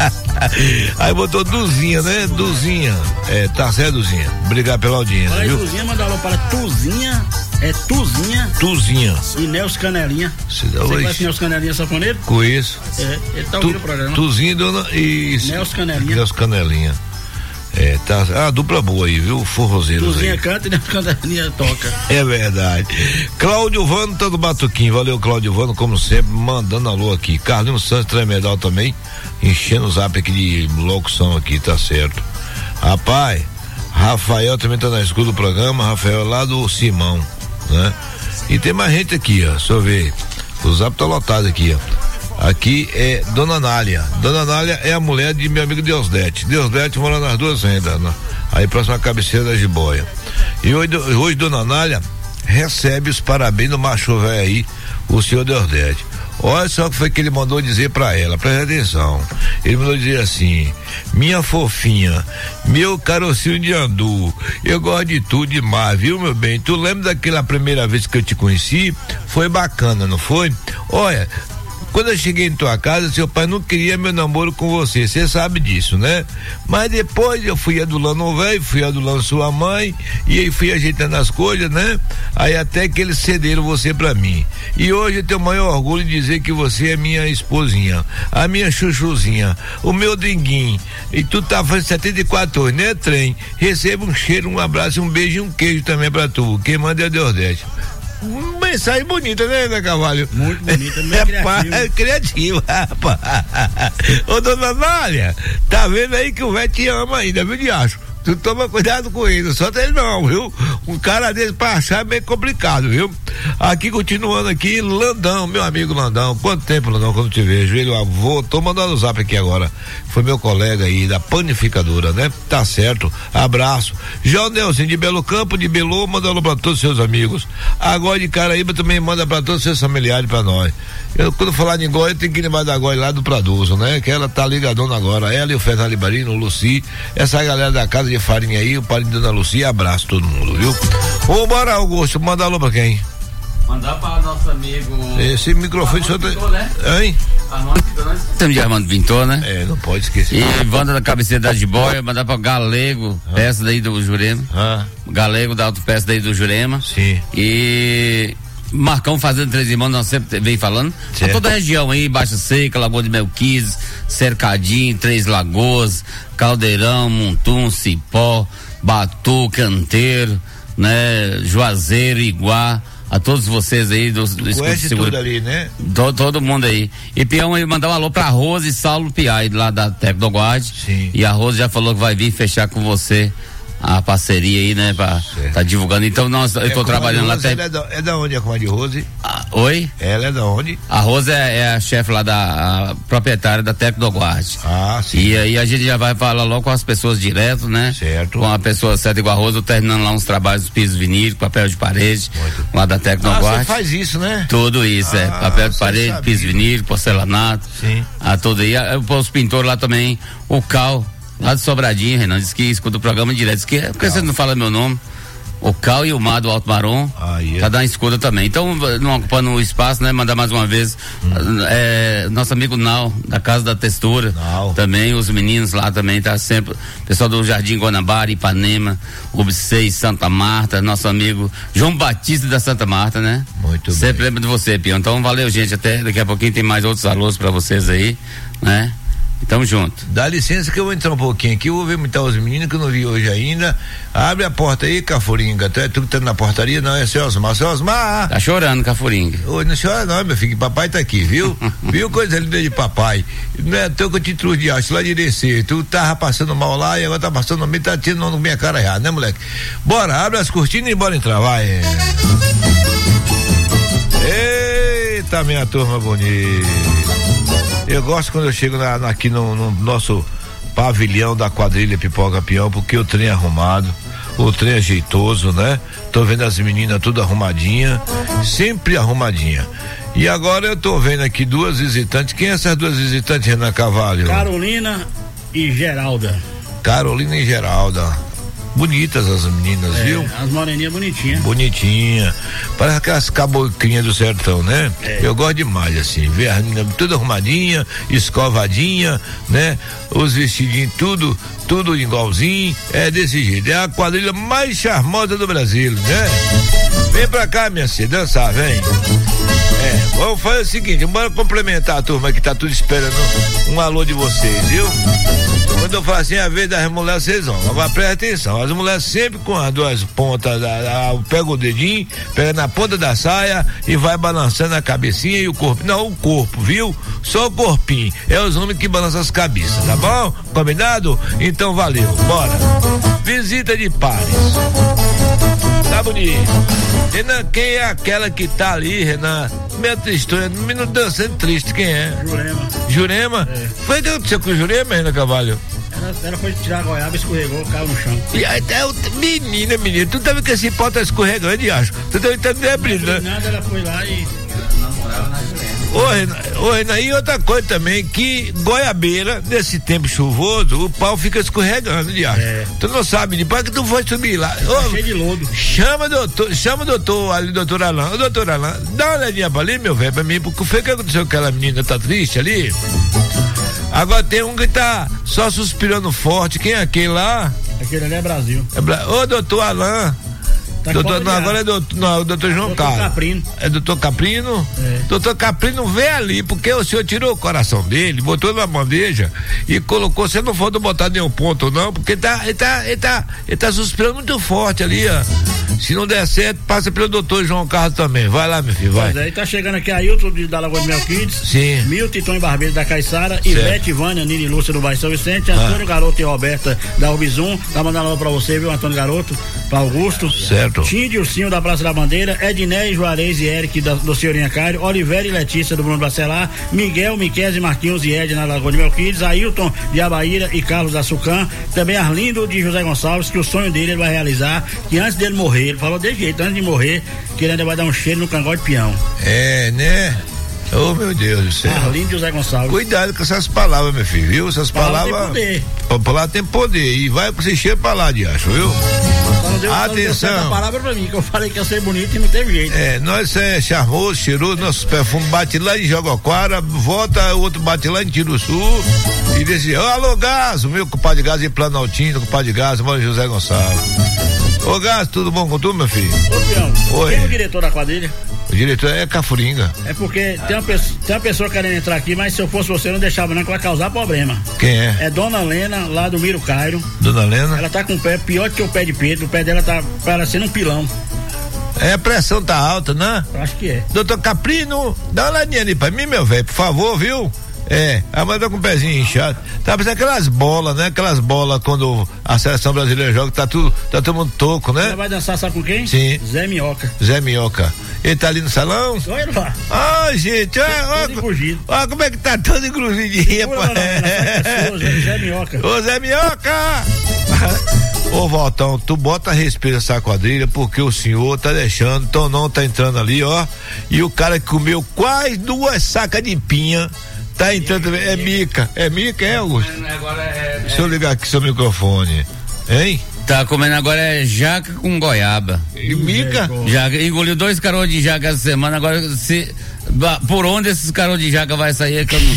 Aí botou Duzinha, né? Duzinha. É, tá certo, Duzinha. Obrigado pela audiência, Aí, viu? Duzinha, manda alô para Tuzinha. É Tuzinha. Tuzinha. E Nelson Canelinha. Você conhece Nelson Canelinha, safoneiro? Conheço. É, ele tá ouvindo tu, o programa. Tuzinha, dona. E. Nelson Canelinha. Nelson Canelinha. É, tá. Ah, dupla boa aí, viu? Forrozeiro. Tuzinha canta e Nelson Canelinha toca. É verdade. Cláudio Vano tá do Batuquinho. Valeu, Cláudio Vano, como sempre, mandando alô aqui. Carlinhos Santos Tremedal também, enchendo o zap aqui de locução aqui, tá certo. Rapaz, Rafael também tá na escuta do programa, Rafael lá do Simão, né? E tem mais gente aqui, ó, deixa eu ver. O zap tá lotado aqui, ó. Aqui é Dona Nália. Dona Nália é a mulher de meu amigo Deusdete. Deusdete mora nas duas rendas, né? Aí próxima cabeceira da Jiboia. E hoje, hoje Dona Nália recebe os parabéns do macho velho aí, o senhor Deusdete. Olha só o que foi que ele mandou dizer pra ela, presta atenção. Ele mandou dizer assim: minha fofinha, meu carocinho de andu, eu gosto de tudo demais, viu, meu bem? Tu lembra daquela primeira vez que eu te conheci? Foi bacana, não foi? Olha, quando eu cheguei em tua casa, seu pai não queria meu namoro com você, você sabe disso, né? Mas depois eu fui adulando o velho, fui adulando sua mãe, e aí fui ajeitando as coisas, né? Aí até que eles cederam você pra mim. E hoje eu tenho o maior orgulho de dizer que você é minha esposinha, a minha chuchuzinha, o meu dinguinho. E tu tá fazendo setenta e quatro anos, né, trem? Receba um cheiro, um abraço, um beijo e um queijo também pra tu. Quem manda é o Deusdete. Mensagem bonita, né, né, Cavalho? Muito bonita, bem é criativa. É criativa, rapaz. Ô, dona Nália, tá vendo aí que o velho te ama ainda, viu, diacho? Tu toma cuidado com ele, só tem não, viu? Um cara desse pra achar é meio complicado, viu? Aqui, continuando aqui, Landão, meu amigo Landão, quanto tempo, Landão, quando te vejo? Ele, avô, tô mandando o zap aqui agora, foi meu colega aí da panificadora, né? Tá certo, abraço. João Nelson de Belo Campo, de Belo, mandando pra todos os seus amigos. Agora de Caraíba também manda pra todos os seus familiares pra nós. Eu, quando falar em Góia, eu tenho que lembrar da Góia lá do Pradoso, né? Que ela tá ligadona agora, ela e o Fernando Libarino, o Luci, essa galera da casa de farinha aí, o pai de Dona Lucia, abraço todo mundo, viu? Ô, bora, Augusto, manda alô pra quem? Mandar para nosso amigo. Esse microfone só tem. Né? Hein? Armando Pintor, né? Temos de Armando Pintor, né? É, não pode esquecer. E Wanda da cabeceira da Jiboia, mandar pra Galego, ah. peça daí do Jurema. Ah. Galego da autopeça daí do Jurema. Sim. E Marcão Fazendo Três Irmãos, nós sempre vem falando. Pra toda a região aí, Baixa Seca, Lagoa de Melquises, Cercadinho, Três Lagoas, Caldeirão, Montum, Cipó, Batu, Canteiro, né? Juazeiro, Iguá. A todos vocês aí do, do Escudo Seguro. Tudo ali, né? Todo, todo mundo aí. E Peão aí mandar um alô pra Rose e Saulo Piai, lá da Tecnoguard. Sim. E a Rose já falou que vai vir fechar com você a parceria aí, né? Pra certo. Tá divulgando. Então, nós, eu é, tô trabalhando lá até. É da, é da onde a comadre Rose? Ah, oi? Ela é da onde? A Rose é, é a chefe lá da a proprietária da Tecnoguard. Ah, sim. E aí a gente já vai falar logo com as pessoas direto, né? Certo. Com a pessoa certa igual a Rose, eu terminando lá uns trabalhos dos pisos vinílicos, papel de parede, muito. Lá da Tecnoguard. Ah, você faz isso, né? Tudo isso, ah, é. Papel de parede, sabia. Piso vinílico, porcelanato. Sim. A tudo aí. Os pintores lá também, o Cal. Lá de Sobradinho, Renan, disse que escuta o programa direto. Diz que é porque você não fala meu nome. O Cal e o Mar do Alto Marom. Ah, yeah. Tá dando escuta também. Então, não ocupando o espaço, né? Mandar mais uma vez. Hum. É, nosso amigo Nau, da Casa da Textura. Nau. Também, os meninos lá também, tá sempre. Pessoal do Jardim Guanabara, Ipanema, Ubicei, Santa Marta, nosso amigo João Batista da Santa Marta, né? Muito bem. Sempre lembro de você, Pião. Então, valeu, gente. Até daqui a pouquinho tem mais outros alôs pra vocês aí, né? Tamo junto. Dá licença que eu vou entrar um pouquinho aqui, eu vou ver muitar os meninos que eu não vi hoje ainda. Abre a porta aí, Cafuringa. Tu, tu que tá na portaria? Não, é seu Osmar. Seu Osmar! Tá chorando, Cafuringa. Oi, não chora não, meu filho, papai tá aqui, viu? Viu coisa linda de papai? Não é teu que eu te trouxe de acho lá de descer. Tu tava passando mal lá e agora tá passando mal, tá tirando na minha cara errada, né, moleque? Bora, abre as cortinas e bora entrar, vai. Ei! também a turma bonita. Eu gosto quando eu chego na, na, aqui no, no nosso pavilhão da quadrilha Pipoca Peão, porque o trem é arrumado, o trem é jeitoso, né? Tô vendo as meninas tudo arrumadinha, sempre arrumadinha. E agora eu tô vendo aqui duas visitantes. Quem é essas duas visitantes, Renan Carvalho? Carolina e Geralda. Carolina e Geralda. Bonitas as meninas, é, viu? As moreninhas bonitinhas. Bonitinha. Parece aquelas caboclinhas do sertão, né? É. Eu gosto demais, assim, ver as meninas tudo arrumadinha, escovadinha, né? Os vestidinhos tudo, tudo igualzinho. É desse jeito. É a quadrilha mais charmosa do Brasil, né? Vem pra cá, minha filha, dançar, vem. É, vamos fazer o seguinte, bora complementar a turma que tá tudo esperando um alô de vocês, viu? Quando eu falo assim, a vez das mulheres, vocês vão. Agora presta atenção, as mulheres sempre com as duas pontas, a, a, pega o dedinho, pega na ponta da saia e vai balançando a cabecinha e o corpo. Não, o corpo, viu? Só o corpinho. É os homens que balançam as cabeças, tá bom? Combinado? Então valeu, bora. Visita de pares. Tá bonito. Renan, quem é aquela que tá ali, Renan? Meio tristonha, menino dançando triste, quem é? Jurema. Jurema? É. Foi o que aconteceu com o Jurema, Renan Carvalho? Ela, ela foi tirar a goiaba, escorregou, caiu no chão. E até menina, menina, tu tá vendo que esse pau tá escorregando, acho. Tu tá vendo que abrindo, né? Nada, ela foi lá e namorava na Jurema. Ô, Renan, ô, Renan, e outra coisa também, que goiabeira, nesse tempo chuvoso, o pau fica escorregando, de acho. É. Tu não sabe, depois que tu foi subir lá. Tá ô, cheio de lodo. Chama o doutor, chama o doutor ali, doutor Alain. Ô, doutor Alain, dá uma olhadinha pra ali, meu velho, pra mim, porque foi o que aconteceu com aquela menina, tá triste ali. Agora tem um que tá só suspirando forte. Quem é aquele lá? Aquele ali é Brasil. É Bra... Ô, doutor Alain. Tá doutor, não, agora é doutor, não, doutor João doutor Carlos. Caprino. É doutor Caprino? É. Doutor Caprino vem ali, porque o senhor tirou o coração dele, botou na bandeja e colocou, você não faltou botar nenhum ponto não, porque tá, ele tá, ele tá, ele tá suspirando muito forte ali, ó. Se não der certo, passa pelo doutor João Carlos também. Vai lá, meu filho, vai. Pois é, tá chegando aqui Ailton de, da Lagoa de Melquides. Sim. Milton e Tony Barbeiro da Caiçara, Ivete, Vânia, Nini Lúcia do Bairro São Vicente, Antônio ah. Garoto e Roberta da Urbizum. Tá mandando alô pra você, viu, Antônio Garoto? Pra Augusto. Certo. Tindy Ursinho da Praça da Bandeira, Edné, Juarez e Eric da, do Senhorinha Cário, Oliveira e Letícia do Bruno Bacelar, Miguel, Miquel e Marquinhos e Ed na Lagoa de Melquides, Ailton de Abaíra e Carlos da Sucam, também Arlindo de José Gonçalves, que o sonho dele ele vai realizar, que antes dele morrer, ele falou de jeito, antes de morrer, que ele ainda vai dar um cheiro no cangote peão. É, né? Oh, meu Deus do céu. Arlindo José Gonçalves. Cuidado com essas palavras, meu filho, viu? Essas palavras. Palavra tem poder. Palavra tem poder. E vai pra você encher pra lá de acho, viu? Só não deu, atenção. Só não deu palavra pra mim, que eu falei que ia ser bonito e não teve jeito. É, nós é charmoso, cheiroso, nosso perfume bate lá em Jogoquara, volta, o outro bate lá em Tiruçu. E desse, oh, alô, Gás, o meu compadre de Gás em Planaltino, compadre de Gás, mano José Gonçalves. Ô, Gás, tudo bom com tu, meu filho? Ô, Pião, oi. Quem é o diretor da quadrilha? O diretor é Cafuringa. É porque tem uma, pessoa, tem uma pessoa querendo entrar aqui, mas se eu fosse você, eu não deixava não, que vai causar problema. Quem é? É Dona Lena, lá do Miro Cairo. Dona Lena? Ela tá com o pé pior do que o pé de Pedro, o pé dela tá parecendo um pilão. É, a pressão tá alta, né? Eu acho que é. Doutor Caprino, dá uma olhadinha ali pra mim, meu velho, por favor, viu? É, a mãe tá com o pezinho inchado. Tá parecendo aquelas bolas, né? Aquelas bolas quando a seleção brasileira joga, tá tudo, tá todo mundo toco, né? Ela vai dançar, sabe com quem? Sim. Zé Minhoca. Zé Minhoca. Ele tá ali no salão? Olha lá. Ah, gente, olha, olha como é que tá todo engruzidinho, pô. Zé Minhoca. Ô, Zé Minhoca! Ô, Valtão, tu bota respeito nessa quadrilha, porque o senhor tá deixando, Tonão tá entrando ali, ó, e o cara que comeu quase duas sacas de pinha tá entrando também. É mica. É mica, é, Augusto? Agora é. Deixa eu ligar aqui seu microfone. Hein? Tá comendo agora é jaca com goiaba. E mica? Jaca. Engoliu dois caroços de jaca essa semana. Agora, se. Por onde esses caroços de jaca vai sair é que eu não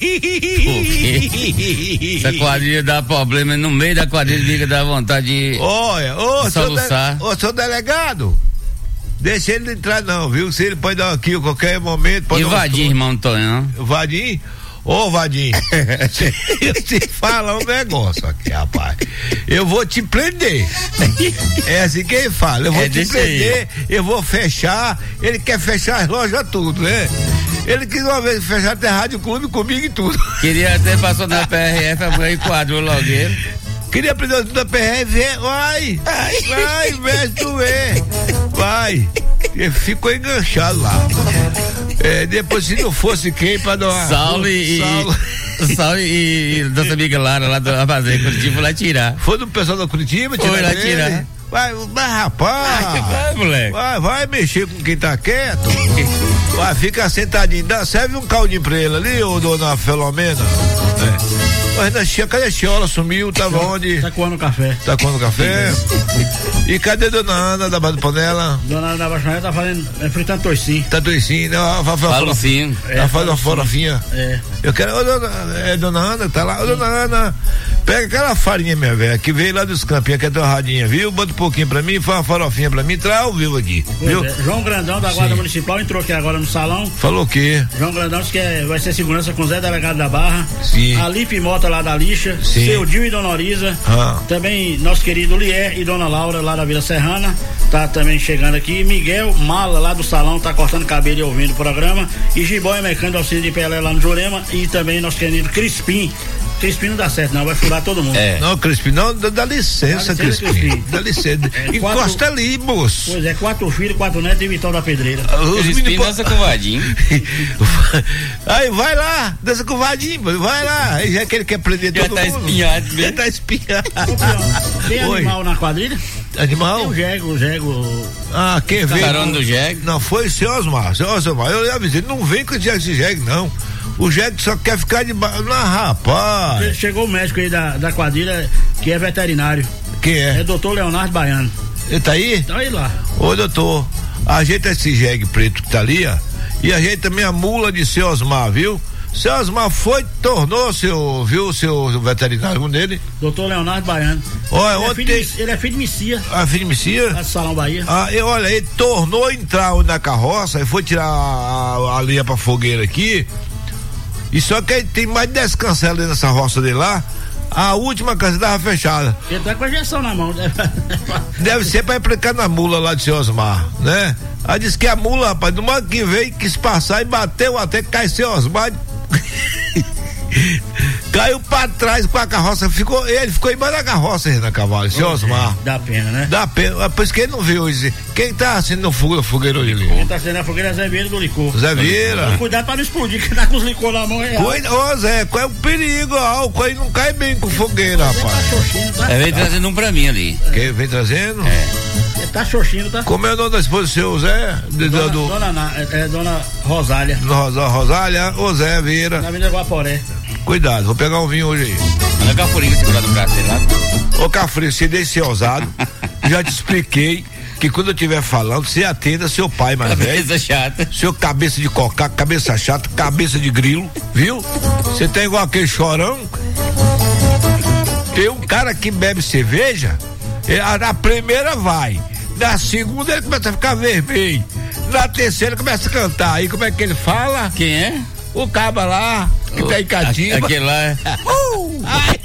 sei. Essa quadrilha dá problema. No meio da quadrilha fica dá vontade de. Olha, ô, de soluçar. Ô, seu delegado. Deixa ele entrar não, viu? Se ele pode dar aqui a qualquer momento. Pode e Vadim, irmão Tonhão? Vadim? Ô, Vadim, eu te falar um negócio aqui, rapaz. Eu vou te prender. É assim que ele fala. Eu vou é te prender, aí. Eu vou fechar. Ele quer fechar as lojas tudo, né? Ele quis uma vez fechar até Rádio Clube comigo e tudo. Queria até passar na P R F, aí quadro logo ele. Queria aprender tudo da P R F, vai, vai, vai, tu vê. Vai. Ele ficou enganchado lá. É, depois, se não fosse quem pra dar uma. Saulo e. Saulo. Saulo e, e nossa amiga Lara lá do Armazém Curitiba foi lá tirar. Foi do pessoal da Curitiba tirar? Foi lá ele? tirar. Vai, vai, rapaz. Vai, vai, moleque. Vai, vai mexer com quem tá quieto. Vai, fica sentadinho. Dá, serve um caldinho pra ele ali, ô dona Filomena. É. Mas cadê a Chiola? Sumiu, tava onde? Tá coando café. Tá coando café? E cadê dona Ana da Baixa da Panela? Dona Ana da Baixa da Panela tá fazendo, é, fritando toicinho. Tá toicinho, né? Fala sim. Ela faz uma farofinha. É. Eu quero, ô dona, é dona Ana, tá lá, ô dona Ana, pega aquela farinha, minha velha, que veio lá dos campinhos, que é torradinha, viu? Bota um pouquinho pra mim, faz uma farofinha pra mim, traz ao vivo aqui, pois viu? É. João Grandão da Guarda Sim. Municipal entrou aqui agora no salão. Falou o quê? João Grandão disse que é, vai ser segurança com o Zé Delegado da Barra. Sim. A Lipe Mota lá da Lixa. Sim. Seu Dil e Dona Oriza. Ah. Também nosso querido Lier e Dona Laura lá da Vila Serrana. Tá também chegando aqui. Miguel Mala lá do salão, tá cortando cabelo e ouvindo o programa. E Gibóia Mecânico Auxílio de Pelé lá no Jurema. E também nosso querido Crispim. Crispim não dá certo, não, vai furar todo mundo. É. Não, Crispim, não, dá, dá licença, dá licença Crispim. Crispim. Dá licença. É, Encosta quatro, ali, moço. Pois é, quatro filhos, quatro netos e Vitória da Pedreira. Os Crispim dança com o Vadinho. Aí vai lá, dança com o Vadinho, vai lá. Aí já que ele quer prender já todo tá mundo. Espinhado, mesmo. Já tá espinhado. Tem Oi. Animal na quadrilha? Animal? Tem o Jego, o Jego. Ah, quem veio? Carona do Jego? Não, foi o seu Osmar. Seu Osmar, eu avisei, não vem com esse Jego, não. O Jegue só quer ficar de baixo. Não, rapaz. Chegou o médico aí da, da quadrilha, que é veterinário. Quem é? É doutor Leonardo Baiano. Ele tá aí? Tá aí lá. Ô, doutor, ajeita esse jegue preto que tá ali, ó. E ajeita minha mula de seu Osmar, viu? Seu Osmar foi, tornou seu, viu, seu veterinário dele? Doutor Leonardo Baiano. Olha, ele, ontem... é filho de, ele é filho de Missia. Ah, filho de Missia? Lá do Salão Bahia. Ah, e olha, ele tornou entrar na carroça e foi tirar a, a linha pra fogueira aqui. E só que aí tem mais de dez cancelas dentro dessa roça dele lá. A última cancela tava fechada. Ele tá com a injeção na mão. Deve ser pra aplicar na mula lá de seu Osmar, né? Aí disse que a mula, rapaz, no modo que veio, quis passar e bateu até que cai seu Osmar. Caiu pra trás com a carroça, ficou, ele ficou embaixo da carroça aí na cavalo, seu Osmar. Dá pena, né? Dá pena, por isso que ele não viu hoje. Quem tá acendendo o fogo, fogueiro ali? Quem tá acendendo a fogueira é Zé Vieira do licor. Zé Vieira. Cuidado pra não explodir, que tá com os licor na mão. É Cuida, ô Zé, qual é o perigo? O álcool aí não cai bem com fogueira, rapaz. Tá xoxinho, tá? É, vem trazendo um pra mim ali. Quem vem trazendo? É. Ele tá xoxinho, tá? Como é o nome da esposa do seu Zé? De, Dona, do, dona, é, é Dona Rosália. Rosa, Rosália, ô Zé Vieira. Na Avenida Guaporé. Cuidado, vou pegar um vinho hoje aí. Manda Cafuringa segurar no braço dele lá. Ô Cafuringa, você deixa ser ousado. Já te expliquei que quando eu estiver falando, você atenda seu pai mais velho. Cabeça chata. Seu cabeça de cocá, cabeça chata, cabeça de grilo, viu? Você tá igual aquele chorão. Tem um cara que bebe cerveja, na primeira vai, na segunda ele começa a ficar vermelho, na terceira começa a cantar. Aí como é que ele fala? Quem é? O caba lá, que o, tá em Catiba. Aquele lá é. Uh!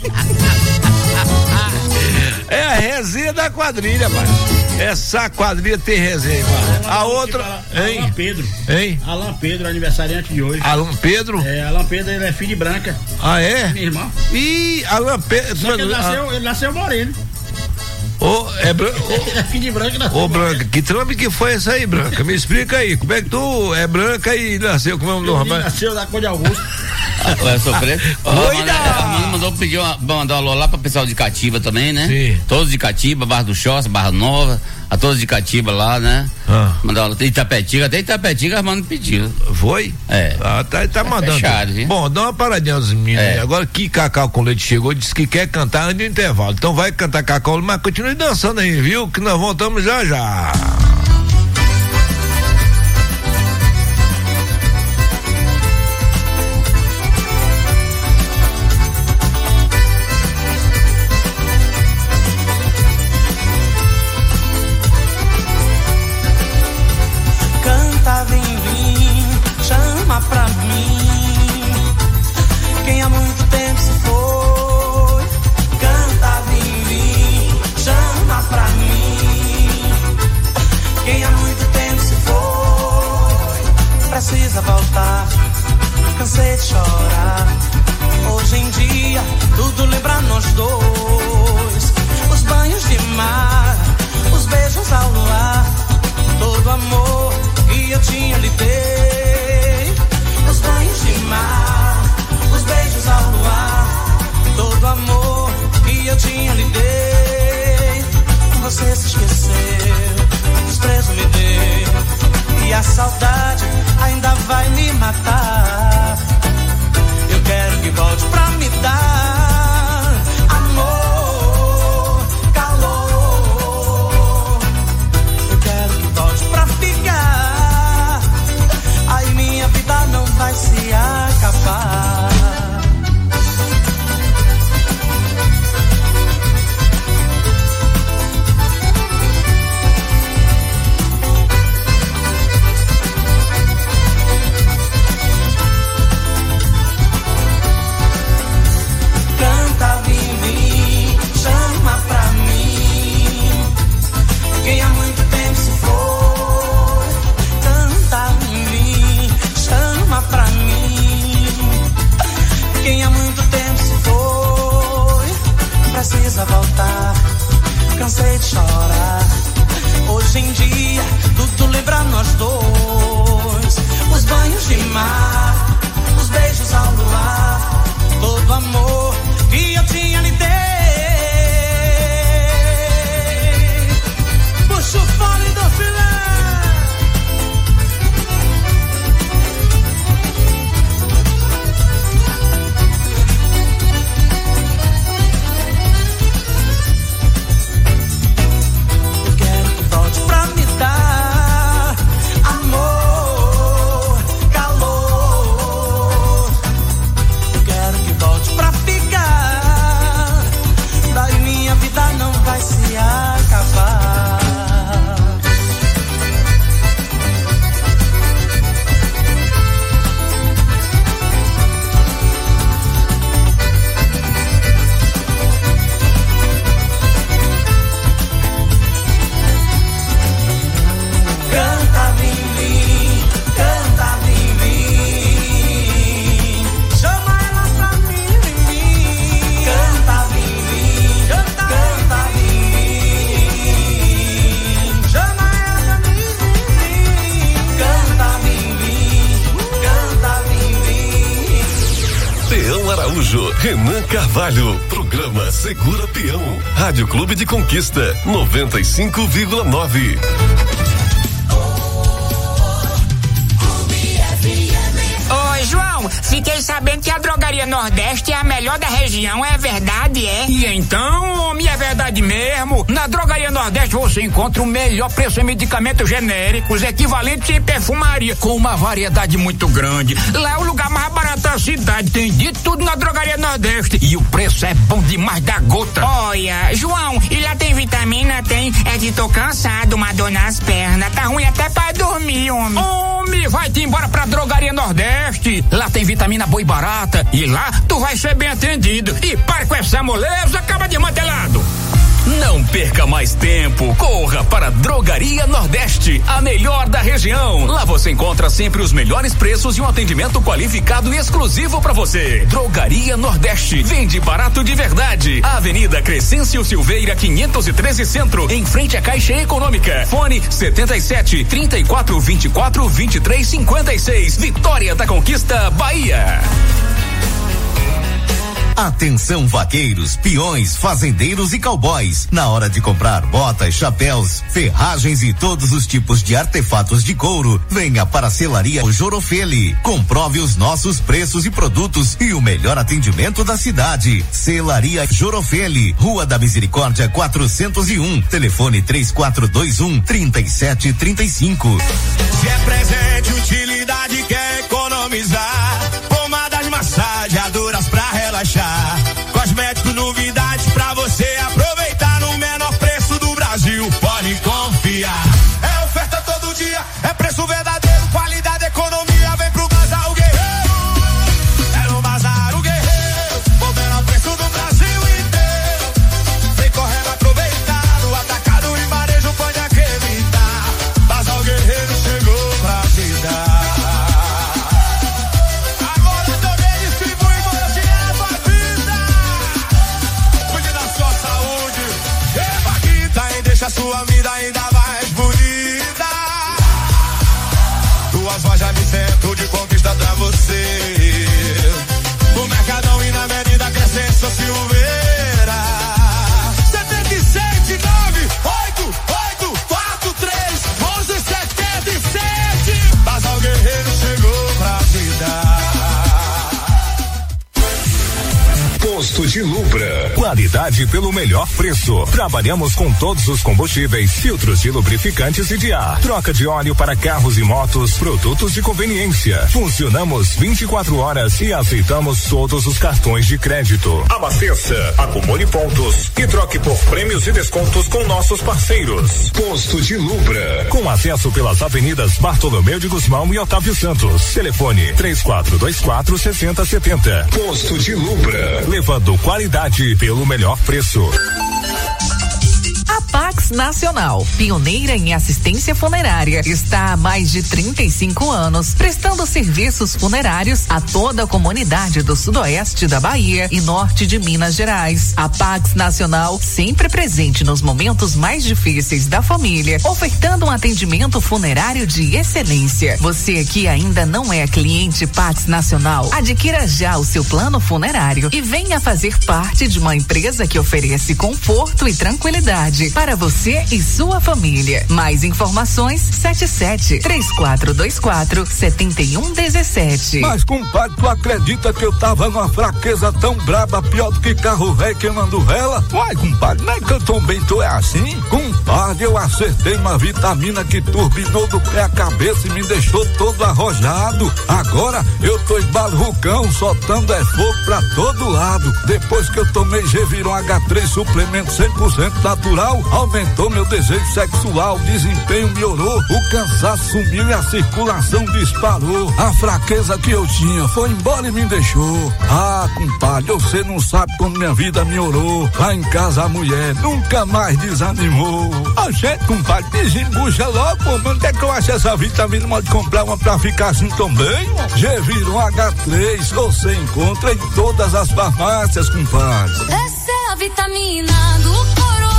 É a resenha da quadrilha, mano. Essa quadrilha tem resenha, mano. A outra. Hein? Alan Pedro. Hein? Alan Pedro, aniversariante de hoje. Alan Pedro? É, Alan Pedro, ele é filho de Branca. Ah, é? Minha irmã. Ih, Alan Pedro. Só que ele nasceu, ele nasceu moreno. Ô, é Branca. É filho de Branca, nasceu. Ô, Branca, que trama que foi essa aí, Branca? Me explica aí. Como é que tu é branca e nasceu com o nome do rapaz? Nasceu da cor de Augusto. Ué, sofrer. A mãe mandou pedir uma, mandar um alô lá pro pessoal de Catiba também, né? Sim. Todos de Catiba, Barra do Choça, Barra Nova, a todos de Catiba lá, né? Ah. Mandar um Itapetinga, até Itapetinga Armando pediu. Foi? É. Ah, tá, tá mandando. Fechado, viu? Bom, dá uma paradinha dos meninos É. aí. Agora que Cacau com Leite chegou, disse que quer cantar antes do intervalo. Então vai cantar Cacau, mas continue dançando aí, viu? Que nós voltamos já já. Pra mim, quem há muito tempo se foi, canta, vem, vem, chama pra mim. Quem há muito tempo se foi, precisa voltar. Cansei de chorar. Hoje em dia, tudo lembra nós dois. Os banhos de mar, os beijos ao luar. se esqueceu, desprezo me deu, e a saudade ainda vai me matar. Eu quero que volte pra me dar amor, calor. Eu quero que volte pra ficar, aí minha vida não vai se acabar. Quem há muito tempo se foi, canta em mim, chama pra mim. Quem há muito tempo se foi, precisa voltar, cansei de chorar. Hoje em dia, tudo lembra nós dois. Os banhos de mar, os beijos ao luar, todo amor que eu tinha lhe dei. Puxa o fone do filé. Eu quero que volte pra me dar amor, calor. Eu quero que volte pra ficar, daí minha vida não vai se acabar. Canta em mim, canta em mim, chama ela pra mim, canta em mim, canta em mim, chama ela pra mim, canta em mim, canta em mim. Peão Araújo, Renan Carvalho, programa Segura Peão, Rádio Clube de Conquista, noventa e cinco vírgula nove. Oi, João, fiquei sabendo que a Drogaria Nordeste é a melhor da região, é verdade, é? E então, homem, é verdade mesmo. Na Drogaria Nordeste você encontra o melhor preço em medicamentos genéricos, equivalentes em perfumaria, com uma variedade muito grande. Lá é o lugar mais barato da cidade, tem de tudo na Drogaria Nordeste. E o preço é bom demais da gota. Olha, João, e lá tem vitamina? Tem. É que tô cansado, uma dor nas pernas, tá ruim até pra dormir, homem. Homem, vai-te embora pra Drogaria Nordeste. Lá tem vitamina boa e barata, e lá tu vai ser bem atendido. E pare com essa moleza, acaba de mantelado. Não perca mais tempo, corra para Drogaria Nordeste, a melhor da região. Lá você encontra sempre os melhores preços e um atendimento qualificado e exclusivo para você. Drogaria Nordeste, vende barato de verdade. Avenida Crescêncio Silveira quinhentos e treze Centro, em frente à Caixa Econômica. Fone setenta e sete, trinta e quatro, vinte e quatro, vinte e três, cinquenta e seis. Vitória da Conquista, Bahia. Atenção vaqueiros, peões, fazendeiros e cowboys. Na hora de comprar botas, chapéus, ferragens e todos os tipos de artefatos de couro, venha para a Selaria Jorofeli. Comprove os nossos preços e produtos e o melhor atendimento da cidade. Selaria Jorofeli, Rua da Misericórdia quatrocentos e um. Telefone três quatro dois um, três sete três cinco. Se é presente, utilidade, quer economizar. Pomadas massageadoras pra relaxar. Cosméticos, novidades pra você aproveitar no menor preço do Brasil. Pode confiar. É oferta todo dia, é preço verdadeiro, qualidade, economia. Vem pro Bazar o Guerreiro. É no Bazar o Guerreiro, o menor preço do Brasil inteiro. Vem correndo aproveitar, no atacado e varejo pode acreditar. Bazar o Guerreiro chegou pra te dar. Qualidade pelo melhor preço. Trabalhamos com todos os combustíveis, filtros de lubrificantes e de ar, troca de óleo para carros e motos, produtos de conveniência. Funcionamos vinte e quatro horas e aceitamos todos os cartões de crédito. Abasteça, acumule pontos e troque por prêmios e descontos com nossos parceiros. Posto de Lubra, com acesso pelas avenidas Bartolomeu de Guzmão e Otávio Santos. Telefone três quatro dois quatro, seis zero sete zero. Posto de Lubra, levando qualidade pelo melhor preço. A Pax Nacional, pioneira em assistência funerária, está há mais de trinta e cinco anos prestando serviços funerários a toda a comunidade do sudoeste da Bahia e norte de Minas Gerais. A Pax Nacional, sempre presente nos momentos mais difíceis da família, ofertando um atendimento funerário de excelência. Você que ainda não é cliente Pax Nacional, adquira já o seu plano funerário e venha fazer parte de uma empresa que oferece conforto e tranquilidade para você e sua família. Mais informações, sete sete, três quatro dois quatro, sete um um sete. Mas, compadre, tu acredita que eu tava numa fraqueza tão braba, pior do que carro velho queimando vela? Uai, compadre, não é que eu também tô é assim? Compadre, eu acertei uma vitamina que turbinou do pé à cabeça e me deixou todo arrojado. Agora eu tô igual vulcão, soltando é fogo pra todo lado. Depois que eu tomei Geviron H três, suplemento cem por cento natural, aumentou meu desejo sexual, desempenho melhorou, o cansaço sumiu e a circulação disparou. A fraqueza que eu tinha foi embora e me deixou. Ah, compadre, você não sabe como minha vida melhorou. Lá em casa a mulher nunca mais desanimou. A gente, compadre, desembucha logo, pô, mano, quer que eu ache essa vitamina, pode comprar uma pra ficar assim também? Geviron H três, você encontra em todas as farmácias, compadre. Essa é a vitamina do Coroa.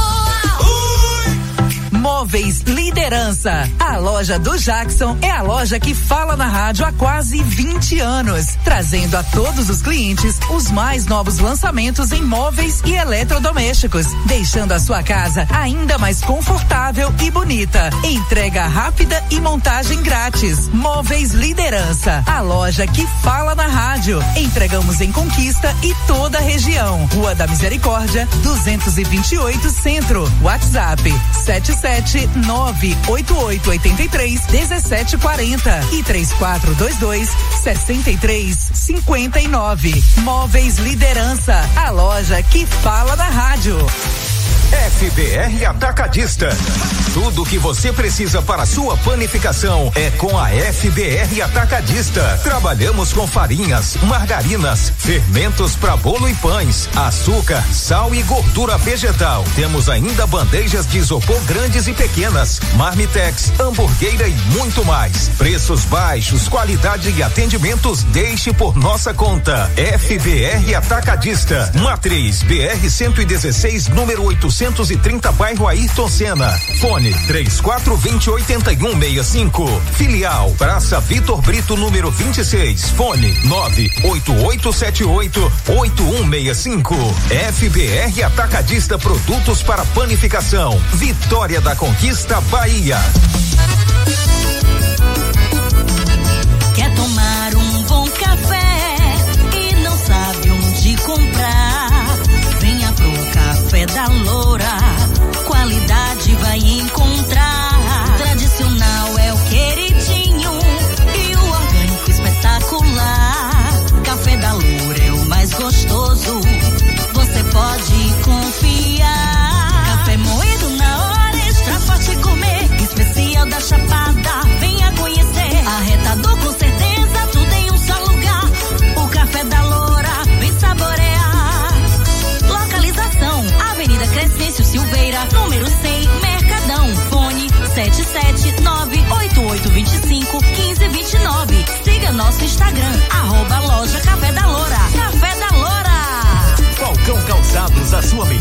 Móveis Liderança. A loja do Jackson é a loja que fala na rádio há quase vinte anos, trazendo a todos os clientes os mais novos lançamentos em móveis e eletrodomésticos, deixando a sua casa ainda mais confortável e bonita. Entrega rápida e montagem grátis. Móveis Liderança, a loja que fala na rádio. Entregamos em Conquista e toda a região. Rua da Misericórdia, duzentos e vinte e oito Centro. WhatsApp sete sete nove oito oito oito três um sete quatro zero e três quatro dois dois seis três cinco nove. Móveis Liderança, a loja que fala na rádio. F B R Atacadista. Tudo o que você precisa para sua panificação é com a F B R Atacadista. Trabalhamos com farinhas, margarinas, fermentos para bolo e pães, açúcar, sal e gordura vegetal. Temos ainda bandejas de isopor grandes e pequenas, marmitex, hamburgueira e muito mais. Preços baixos, qualidade e atendimentos, deixe por nossa conta. F B R Atacadista. Matriz B R cento e dezesseis, número oitocentos e trinta, bairro Ayrton Senna. Fone três quatro dois zero, oito um seis cinco. Filial Praça Vitor Brito, número vinte e seis. Fone nove oito oito sete oito oito um seis cinco. F B R Atacadista, produtos para panificação. Vitória da Conquista, Bahia. Quer tomar um bom café e não sabe onde comprar? Venha pro Café da Loura, qualidade vai encontrar. Tradicional é o queridinho e o orgânico espetacular. Café da Loura é o mais gostoso, você pode confiar. Café moído na hora, extra forte gourmet, especial da Chapada, venha conhecer. Arretador com certeza, tudo em um só lugar. O Café da Loura, vem saborear. Localização, Avenida Crescêncio Silva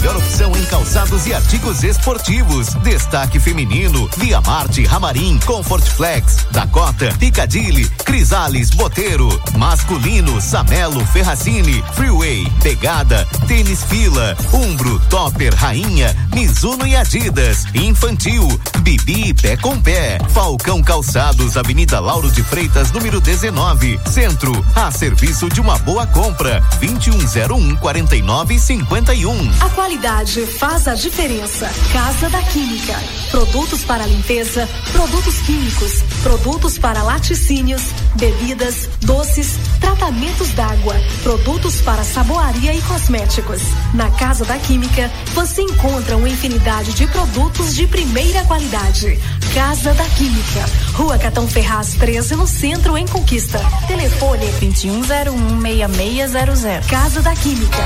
melhor opção em calçados e artigos esportivos. Destaque feminino, Via Marte, Ramarim, Comfort Flex, Dakota, Piccadilly, Crisales, Boteiro. Masculino, Samelo, Ferracini, Freeway, Pegada, Tênis Fila, Umbro, Topper, Rainha, Mizuno e Adidas. Infantil, Bibi, Pé com Pé. Falcão Calçados, Avenida Lauro de Freitas, número dezenove. Centro, a serviço de uma boa compra. vinte e um zero um, quarenta e nove, cinquenta e um. A qualidade faz a diferença. Casa da Química. Produtos para limpeza, produtos químicos, produtos para laticínios, bebidas, doces, tratamentos d'água, produtos para saboaria e cosméticos. Na Casa da Química, você encontra uma infinidade de produtos de primeira qualidade. Casa da Química, Rua Catão Ferraz treze, no centro, em Conquista. Telefone vinte e um zero um, seis seis zero zero. Casa da Química.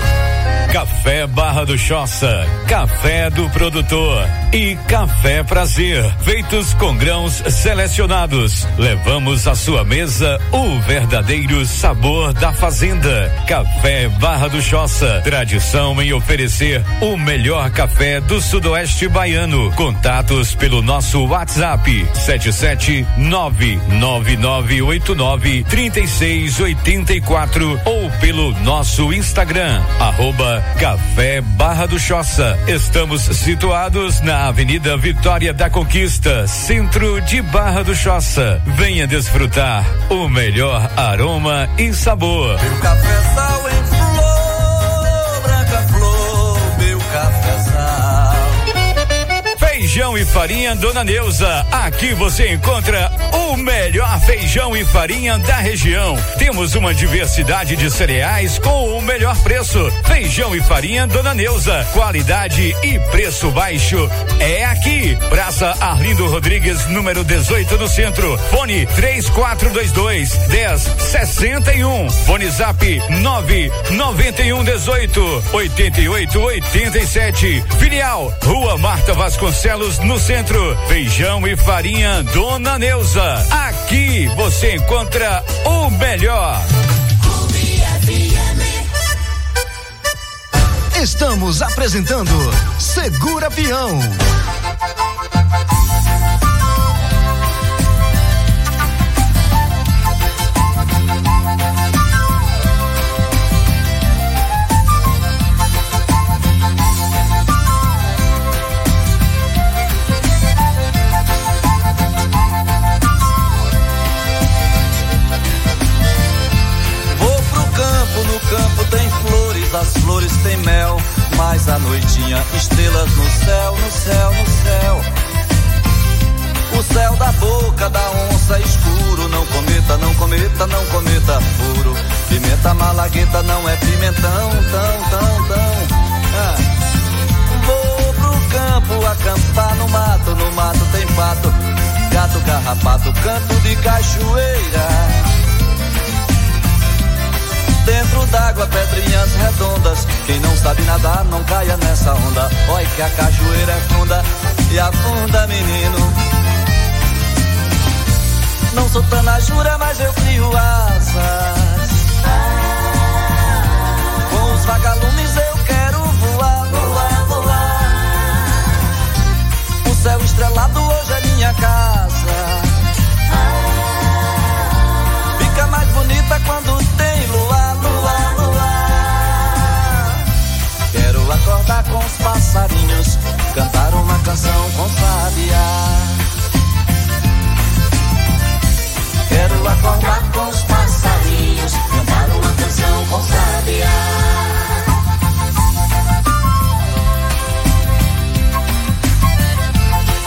Café Barra do Choça, café do produtor e café prazer, feitos com grãos selecionados. Levamos à sua mesa o verdadeiro sabor da fazenda. Café Barra do Choça, tradição em oferecer o melhor café do sudoeste baiano. Contatos pelo nosso WhatsApp sete sete nove nove nove oito nove três seis oito quatro ou pelo nosso Instagram, arroba Café Barra do Choça. Estamos situados na Avenida Vitória da Conquista, centro de Barra do Choça. Venha desfrutar o melhor aroma e sabor. Meu cafezal em flor, branca flor, meu cafezal. Feijão e farinha Dona Neuza. Aqui você encontra o melhor feijão e farinha da região. Temos uma diversidade de cereais com o melhor preço. Feijão e farinha Dona Neuza. Qualidade e preço baixo é aqui. Praça Arlindo Rodrigues, número dezoito, no centro. Fone três quatro dois dois, dez sessenta e um. Fone Zap nove nove um dezoito, oitenta e oito, oitenta e sete. Filial Rua Marta Vasconcelos, no centro. Feijão e farinha Dona Neuza. Aqui você encontra o melhor. Estamos apresentando Segura Peão. No campo tem flores, as flores tem mel, mas à noitinha estrelas no céu, no céu, no céu. O céu da boca da onça escuro, não cometa, não cometa, não cometa furo. Pimenta malagueta não é pimentão, tão, tão, tão. Ah. Vou pro campo acampar no mato, no mato tem pato, gato carrapato, canto de cachoeira. Dentro d'água, pedrinhas redondas. Quem não sabe nadar, não caia nessa onda. Olha que a cachoeira é funda e afunda, menino. Não sou tanajura, mas eu crio asas. Com os vagalumes eu quero voar, voar, voar. O céu estrelado hoje é minha casa. Fica mais bonita quando tem luar, luar, luar. Quero acordar com os passarinhos, cantar uma canção com